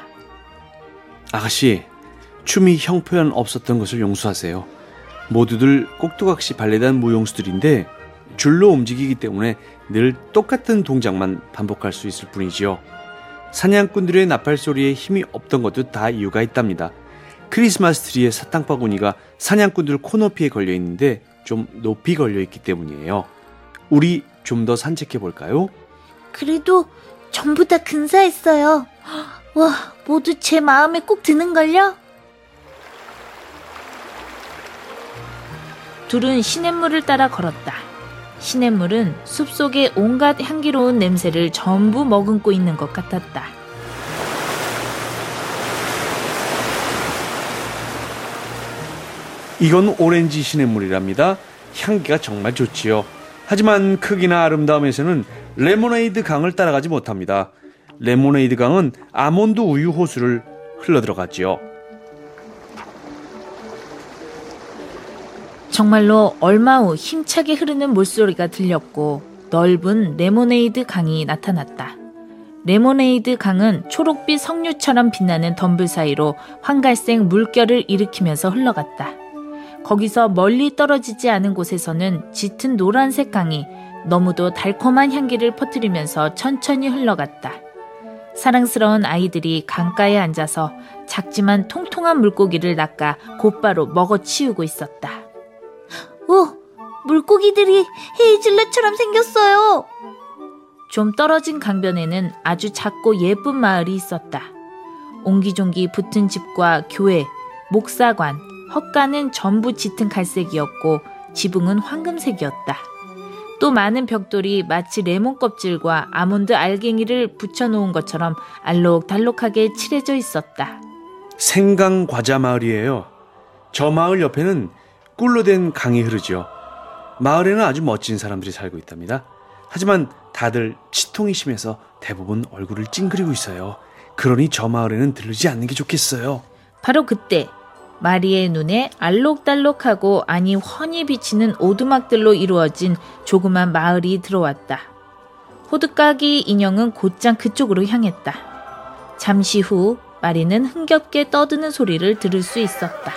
S1: 아가씨, 춤이 형편 없었던 것을 용서하세요. 모두들 꼭두각시 발레단 무용수들인데 줄로 움직이기 때문에 늘 똑같은 동작만 반복할 수 있을 뿐이지요. 사냥꾼들의 나팔 소리에 힘이 없던 것도 다 이유가 있답니다. 크리스마스 트리의 사탕 바구니가 사냥꾼들 코높이에 걸려있는데 좀 높이 걸려있기 때문이에요. 우리 좀 더 산책해 볼까요?
S3: 그래도 전부 다 근사했어요. 와, 모두 제 마음에 꼭 드는걸요?
S2: 둘은 시냇물을 따라 걸었다. 시냇물은 숲속의 온갖 향기로운 냄새를 전부 머금고 있는 것 같았다.
S1: 이건 오렌지 시냇물이랍니다. 향기가 정말 좋지요. 하지만 크기나 아름다움에서는 레모네이드 강을 따라가지 못합니다. 레모네이드 강은 아몬드 우유 호수를 흘러들어갔지요.
S2: 정말로 얼마 후 힘차게 흐르는 물소리가 들렸고 넓은 레모네이드 강이 나타났다. 레모네이드 강은 초록빛 석류처럼 빛나는 덤불 사이로 황갈색 물결을 일으키면서 흘러갔다. 거기서 멀리 떨어지지 않은 곳에서는 짙은 노란색 강이 너무도 달콤한 향기를 퍼뜨리면서 천천히 흘러갔다. 사랑스러운 아이들이 강가에 앉아서 작지만 통통한 물고기를 낚아 곧바로 먹어치우고 있었다.
S3: 오, 물고기들이 헤이즐넛처럼 생겼어요.
S2: 좀 떨어진 강변에는 아주 작고 예쁜 마을이 있었다. 옹기종기 붙은 집과 교회, 목사관, 헛간은 전부 짙은 갈색이었고 지붕은 황금색이었다. 또 많은 벽돌이 마치 레몬 껍질과 아몬드 알갱이를 붙여놓은 것처럼 알록달록하게 칠해져 있었다.
S1: 생강 과자 마을이에요. 저 마을 옆에는 꿀로 된 강이 흐르죠. 마을에는 아주 멋진 사람들이 살고 있답니다. 하지만 다들 치통이 심해서 대부분 얼굴을 찡그리고 있어요. 그러니 저 마을에는 들르지 않는 게 좋겠어요.
S2: 바로 그때 마리의 눈에 알록달록하고 아니 훤히 비치는 오두막들로 이루어진 조그만 마을이 들어왔다. 호두까기 인형은 곧장 그쪽으로 향했다. 잠시 후 마리는 흥겹게 떠드는 소리를 들을 수 있었다.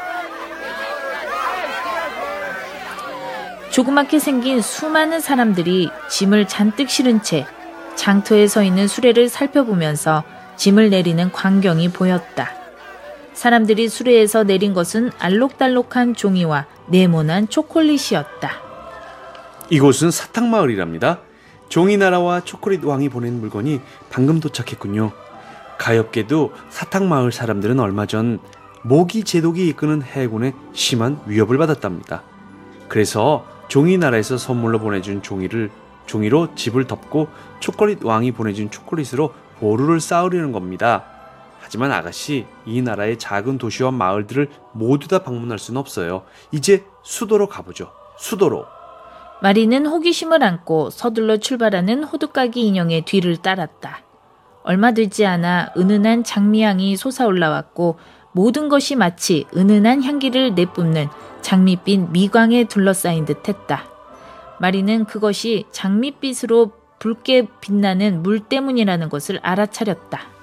S2: 조그맣게 생긴 수많은 사람들이 짐을 잔뜩 실은 채 장터에 서 있는 수레를 살펴보면서 짐을 내리는 광경이 보였다. 사람들이 수레에서 내린 것은 알록달록한 종이와 네모난 초콜릿이었다.
S1: 이곳은 사탕마을이랍니다. 종이나라와 초콜릿 왕이 보낸 물건이 방금 도착했군요. 가엾게도 사탕마을 사람들은 얼마 전 모기 제독이 이끄는 해군의 심한 위협을 받았답니다. 그래서 종이나라에서 선물로 보내준 종이를 종이로 집을 덮고 초콜릿 왕이 보내준 초콜릿으로 보루를 쌓으려는 겁니다. 하지만 아가씨, 이 나라의 작은 도시와 마을들을 모두 다 방문할 수는 없어요. 이제 수도로 가보죠. 수도로.
S2: 마리는 호기심을 안고 서둘러 출발하는 호두까기 인형의 뒤를 따랐다. 얼마 되지 않아 은은한 장미향이 솟아올라왔고 모든 것이 마치 은은한 향기를 내뿜는 장밋빛 미광에 둘러싸인 듯했다. 마리는 그것이 장밋빛으로 붉게 빛나는 물 때문이라는 것을 알아차렸다.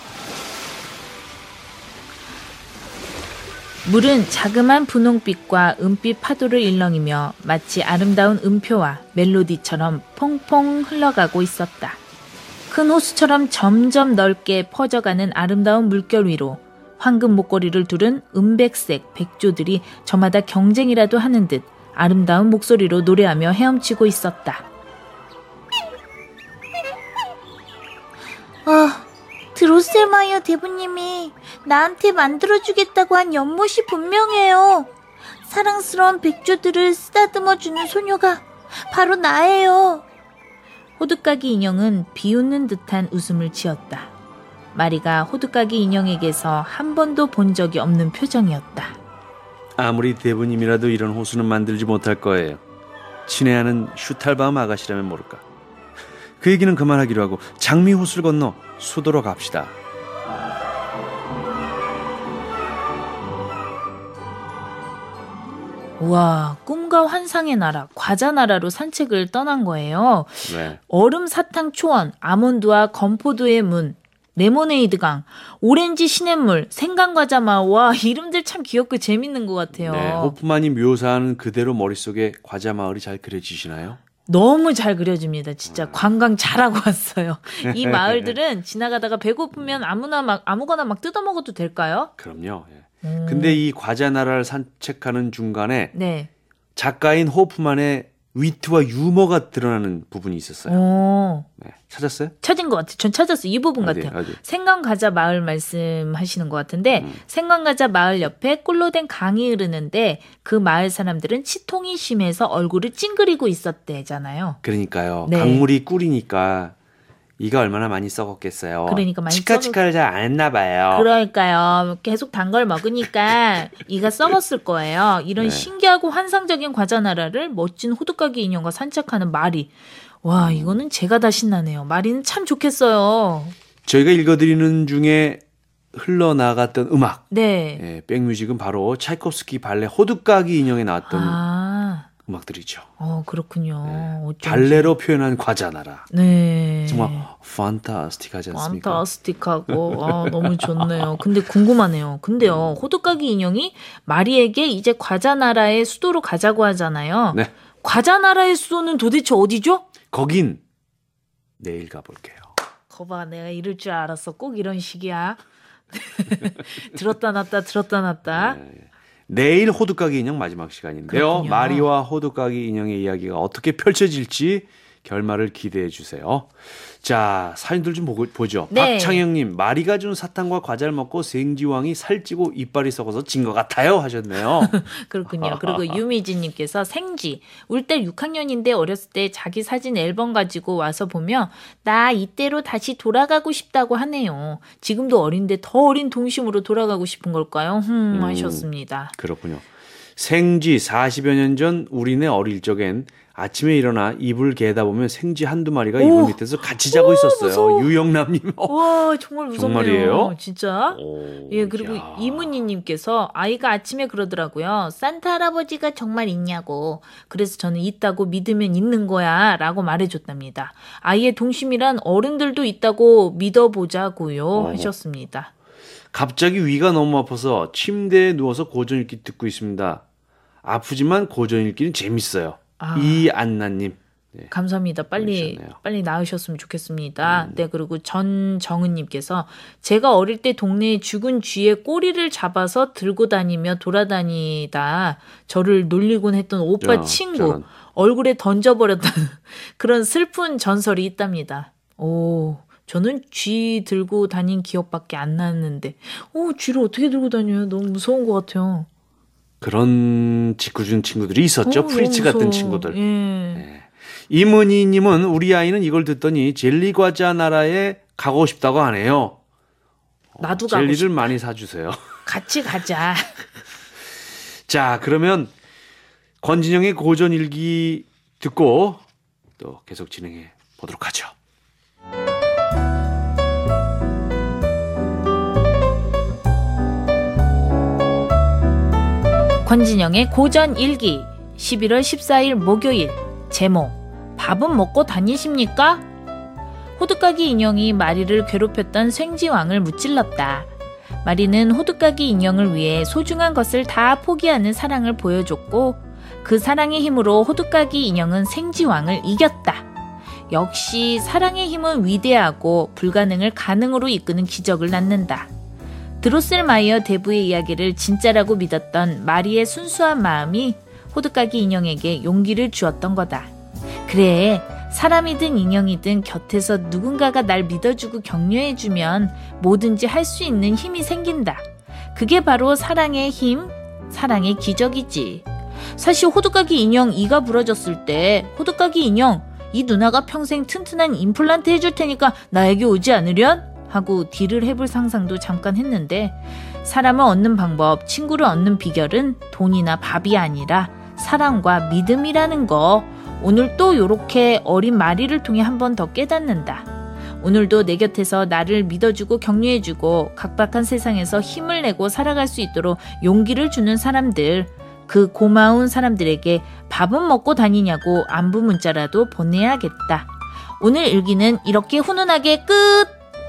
S2: 물은 자그만 분홍빛과 은빛 파도를 일렁이며 마치 아름다운 음표와 멜로디처럼 퐁퐁 흘러가고 있었다. 큰 호수처럼 점점 넓게 퍼져가는 아름다운 물결 위로 황금 목걸이를 두른 은백색 백조들이 저마다 경쟁이라도 하는 듯 아름다운 목소리로 노래하며 헤엄치고 있었다.
S3: 아, 드로셀마이어 대부님이 나한테 만들어주겠다고 한 연못이 분명해요. 사랑스러운 백조들을 쓰다듬어주는 소녀가 바로 나예요.
S2: 호두까기 인형은 비웃는 듯한 웃음을 지었다. 마리가 호두까기 인형에게서 한 번도 본 적이 없는 표정이었다.
S1: 아무리 대부님이라도 이런 호수는 만들지 못할 거예요. 친애하는 슈탈바움 아가씨라면 모를까. 그 얘기는 그만하기로 하고 장미 호수를 건너 수도로 갑시다.
S2: 우와, 꿈과 환상의 나라, 과자 나라로 산책을 떠난 거예요.
S1: 네.
S2: 얼음 사탕 초원, 아몬드와 건포도의 문, 레모네이드 강, 오렌지 시냇물, 생강과자 마을. 와, 이름들 참 귀엽고 재밌는 것 같아요.
S1: 네, 호프만이 묘사하는 그대로 머릿속에 과자 마을이 잘 그려지시나요?
S2: 너무 잘 그려집니다. 진짜 관광 잘하고 왔어요. 이 마을들은 지나가다가 배고프면 아무나 막 아무거나 막 뜯어 먹어도 될까요?
S1: 그럼요. 예.
S2: 음.
S1: 근데 이 과자 나라를 산책하는 중간에
S2: 네.
S1: 작가인 호프만의 위트와 유머가 드러나는 부분이 있었어요.
S2: 오.
S1: 네, 찾았어요?
S2: 찾은 것 같아요. 전 찾았어요. 이 부분
S1: 어디,
S2: 같아요.
S1: 어디?
S2: 생강과자 마을 말씀하시는 것 같은데
S1: 음.
S2: 생강과자 마을 옆에 꿀로 된 강이 흐르는데 그 마을 사람들은 치통이 심해서 얼굴을 찡그리고 있었대잖아요.
S1: 그러니까요.
S2: 네.
S1: 강물이 꿀이니까 이가 얼마나 많이 썩었겠어요.
S2: 그러니까 많이
S1: 치카치카를 잘 안 했나 봐요.
S2: 그러니까요. 계속 단 걸 먹으니까 이가 썩었을 거예요. 이런
S1: 네.
S2: 신기하고 환상적인 과자 나라를 멋진 호두까기 인형과 산책하는 말이 와, 이거는 제가 다 신나네요. 마리는 참 좋겠어요.
S1: 저희가 읽어드리는 중에 흘러나갔던 음악.
S2: 네.
S1: 예, 백뮤직은 바로 차이콥스키 발레 호두까기 인형에 나왔던
S2: 아.
S1: 음악들이죠.
S2: 어, 그렇군요.
S1: 네. 발레로 표현한 과자 나라.
S2: 네.
S1: 정말 판타스틱하지 않습니까?
S2: 판타스틱하고 아, 너무 좋네요. 근데 궁금하네요. 근데요, 호두까기 인형이 마리에게 이제 과자 나라의 수도로 가자고 하잖아요.
S1: 네.
S2: 과자 나라의 수도는 도대체 어디죠?
S1: 거긴 내일 가볼게요.
S2: 거봐, 내가 이럴 줄 알았어. 꼭 이런 식이야. 들었다 놨다 들었다 놨다.
S1: 네. 내일 호두까기 인형 마지막 시간인데요.
S2: 그렇군요.
S1: 마리와 호두까기 인형의 이야기가 어떻게 펼쳐질지 결말을 기대해 주세요. 자, 사연들 좀 보고, 보죠.
S2: 네.
S1: 박창영님, 마리가 준 사탕과 과자를 먹고 생지왕이 살찌고 이빨이 썩어서 진 것 같아요 하셨네요.
S2: 그렇군요. 그리고 유미진님께서 생지 울 때 육 학년인데 어렸을 때 자기 사진 앨범 가지고 와서 보며 나 이때로 다시 돌아가고 싶다고 하네요. 지금도 어린데 더 어린 동심으로 돌아가고 싶은 걸까요? 흠
S1: 음,
S2: 하셨습니다.
S1: 그렇군요. 생지 사십여 년 전 우리네 어릴 적엔 아침에 일어나 이불 개다 보면 생쥐 한두 마리가
S2: 오.
S1: 이불 밑에서 같이 자고
S2: 오,
S1: 있었어요.
S2: 무서워.
S1: 유영남님.
S2: 와, 정말 무섭네요.
S1: 정말이에요?
S2: 진짜?
S1: 오,
S2: 예, 그리고
S1: 야.
S2: 이문희님께서 아이가 아침에 그러더라고요. 산타 할아버지가 정말 있냐고. 그래서 저는 있다고 믿으면 있는 거야 라고 말해줬답니다. 아이의 동심이란 어른들도 있다고 믿어보자고요
S1: 어.
S2: 하셨습니다.
S1: 갑자기 위가 너무 아파서 침대에 누워서 고전 읽기 듣고 있습니다. 아프지만 고전 읽기는 재밌어요.
S2: 아.
S1: 이안나님. 네.
S2: 감사합니다. 빨리
S1: 보내주셨네요.
S2: 빨리 나으셨으면 좋겠습니다.
S1: 음.
S2: 네, 그리고 전정은님께서 제가 어릴 때 동네에 죽은 쥐의 꼬리를 잡아서 들고 다니며 돌아다니다 저를 놀리곤 했던 오빠
S1: 야,
S2: 친구
S1: 저런.
S2: 얼굴에 던져버렸다는 그런 슬픈 전설이 있답니다. 오, 저는 쥐 들고 다닌 기억밖에 안 나는데, 오, 쥐를 어떻게 들고 다녀요? 너무 무서운 것 같아요.
S1: 그런 짓궂은 친구들이 있었죠.
S2: 어,
S1: 프리츠
S2: 너무
S1: 같은
S2: 무서워.
S1: 친구들.
S2: 예.
S1: 네. 이문희님은 우리 아이는 이걸 듣더니 젤리 과자 나라에 가고 싶다고 하네요.
S2: 나도
S1: 어,
S2: 가고
S1: 젤리를
S2: 싶다.
S1: 많이 사주세요.
S2: 같이 가자.
S1: 자, 그러면 권진영의 고전 일기 듣고 또 계속 진행해 보도록 하죠.
S2: 권진영의 고전 일기 십일월 십사일 목요일. 제목 밥은 먹고 다니십니까? 호두까기 인형이 마리를 괴롭혔던 생지왕을 무찔렀다. 마리는 호두까기 인형을 위해 소중한 것을 다 포기하는 사랑을 보여줬고 그 사랑의 힘으로 호두까기 인형은 생지왕을 이겼다. 역시 사랑의 힘은 위대하고 불가능을 가능으로 이끄는 기적을 낳는다. 드로셀마이어 대부의 이야기를 진짜라고 믿었던 마리의 순수한 마음이 호두까기 인형에게 용기를 주었던 거다. 그래, 사람이든 인형이든 곁에서 누군가가 날 믿어주고 격려해주면 뭐든지 할 수 있는 힘이 생긴다. 그게 바로 사랑의 힘, 사랑의 기적이지. 사실 호두까기 인형 이가 부러졌을 때 호두까기 인형, 이 누나가 평생 튼튼한 임플란트 해줄 테니까 나에게 오지 않으련? 하고 딜을 해볼 상상도 잠깐 했는데 사람을 얻는 방법, 친구를 얻는 비결은 돈이나 밥이 아니라 사랑과 믿음이라는 거 오늘 또 요렇게 어린 마리를 통해 한 번 더 깨닫는다. 오늘도 내 곁에서 나를 믿어주고 격려해주고 각박한 세상에서 힘을 내고 살아갈 수 있도록 용기를 주는 사람들, 그 고마운 사람들에게 밥은 먹고 다니냐고 안부 문자라도 보내야겠다. 오늘 일기는 이렇게 훈훈하게 끝!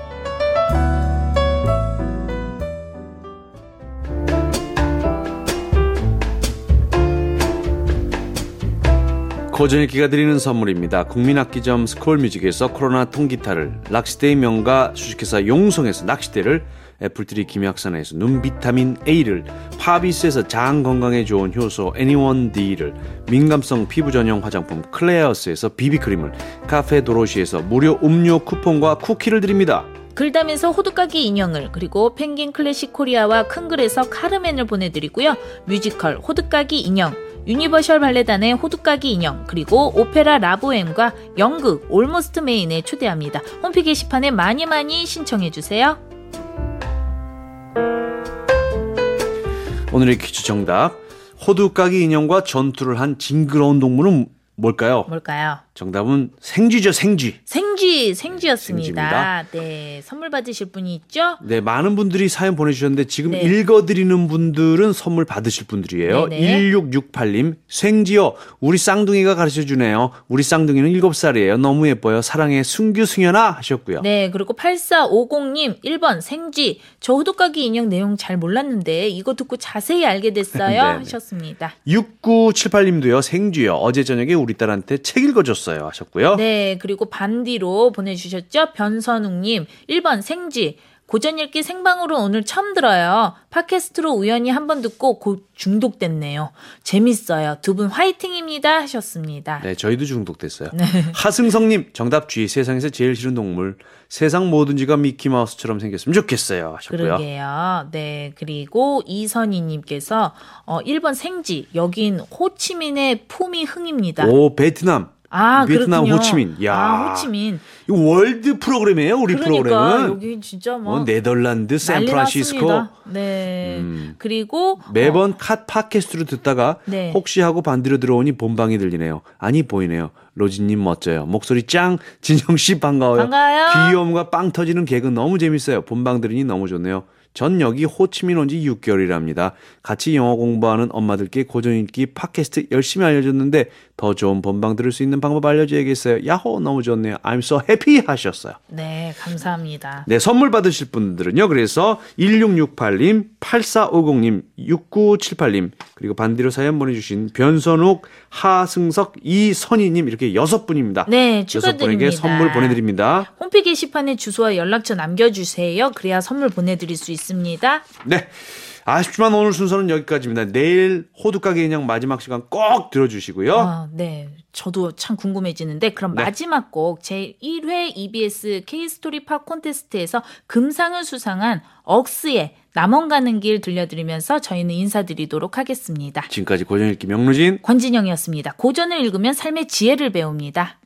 S1: 고전읽기가 드리는 선물입니다. 국민악기점 스콜뮤직에서 코로나 통기타를, 낚시대의 명가 주식회사 용성에서 낚시대를, 애플트리 김약산에서 눈비타민 A를, 파비스에서 장 건강에 좋은 효소 애니원 D를, 민감성 피부 전용 화장품 클레어스에서 비비크림을, 카페 도로시에서 무료 음료 쿠폰과 쿠키를 드립니다.
S2: 글담에서 호두까기 인형을, 그리고 펭귄 클래식 코리아와 큰글에서 카르멘을 보내드리고요. 뮤지컬 호두까기 인형, 유니버셜 발레단의 호두까기 인형, 그리고 오페라 라보엠과 연극 올모스트 메인에 초대합니다. 홈페이지 게시판에 많이 많이 신청해주세요.
S1: 오늘의 퀴즈 정답, 호두까기 인형과 전투를 한 징그러운 동물은 뭘까요?
S2: 뭘까요?
S1: 정답은 생쥐죠, 생쥐.
S2: 생쥐, 생쥐였습니다.
S1: 생쥐입니다.
S2: 네, 선물 받으실 분이 있죠?
S1: 네, 많은 분들이 사연 보내주셨는데 지금
S2: 네.
S1: 읽어드리는 분들은 선물 받으실 분들이에요.
S2: 네네.
S1: 일육육팔 님, 생쥐요. 우리 쌍둥이가 가르쳐주네요. 우리 쌍둥이는 일곱 살이에요. 너무 예뻐요. 사랑해, 승규, 승현아 하셨고요.
S2: 네, 그리고 팔사오공 님, 일 번 생쥐. 저 호두까기 인형 내용 잘 몰랐는데 이거 듣고 자세히 알게 됐어요.
S1: 네네.
S2: 하셨습니다.
S1: 육구칠팔 님도요. 생쥐요. 어제 저녁에 우리 딸한테 책 읽어줬어요. 하셨고요.
S2: 네, 그리고 반디로 보내주셨죠? 변선웅님, 일 번 생쥐. 고전 읽기 생방으로 오늘 처음 들어요. 팟캐스트로 우연히 한번 듣고 곧 중독됐네요. 재밌어요. 두 분 화이팅입니다. 하셨습니다.
S1: 네, 저희도 중독됐어요. 네. 하승성님, 정답 쥐. 세상에서 제일 싫은 동물. 세상 모든 쥐가 미키마우스처럼 생겼으면 좋겠어요. 하셨고요.
S2: 그러게요. 네, 그리고 이선희님께서 어, 일 번 생쥐. 여긴 호치민의 푸미흥입니다.
S1: 오, 베트남.
S2: 아,
S1: 베트남
S2: 그렇군요.
S1: 호치민. 야.
S2: 아, 호치민.
S1: 이거 월드 프로그램이에요, 우리
S2: 그러니까
S1: 프로그램은.
S2: 여기 진짜 뭐
S1: 어, 네덜란드,
S2: 난리
S1: 샌프란시스코.
S2: 났습니다. 네.
S1: 음.
S2: 그리고
S1: 매번
S2: 어,
S1: 카 팟캐스트로 듣다가
S2: 네.
S1: 혹시 하고 반대로 들어오니 본방이 들리네요. 아니 보이네요. 로진님 멋져요. 목소리 짱. 진정씨 반가워요.
S2: 반가워요.
S1: 귀여움과 빵 터지는 개그 너무 재밌어요. 본방 들으니 너무 좋네요. 전 여기 호치민 온 지 육 개월이랍니다. 같이 영어 공부하는 엄마들께 고전 읽기 팟캐스트 열심히 알려줬는데 더 좋은 본방 들을 수 있는 방법 알려줘야겠어요. 야호 너무 좋네요. I'm so happy 하셨어요.
S2: 네, 감사합니다.
S1: 네, 선물 받으실 분들은요. 그래서 일육육팔 님, 팔사오공 님, 육구칠팔 님, 그리고 반디로 사연 보내주신 변선욱, 하승석, 이선희님 이렇게 여섯 분입니다.
S2: 네,
S1: 여섯
S2: 축하드립니다.
S1: 분에게 선물 보내드립니다.
S2: 홈페이지 게시판에 주소와 연락처 남겨주세요. 그래야 선물 보내드릴 수 있습니다.
S1: 네. 아쉽지만 오늘 순서는 여기까지입니다. 내일 호두까기 인형 마지막 시간 꼭 들어주시고요.
S2: 아, 네. 저도 참 궁금해지는데 그럼
S1: 네. 마지막
S2: 곡 제일 회 이비에스 K스토리 팝 콘테스트에서 금상을 수상한 억스의 남원 가는 길 들려드리면서 저희는 인사드리도록 하겠습니다.
S1: 지금까지 고전 읽기 명루진
S2: 권진영이었습니다. 고전을 읽으면 삶의 지혜를 배웁니다.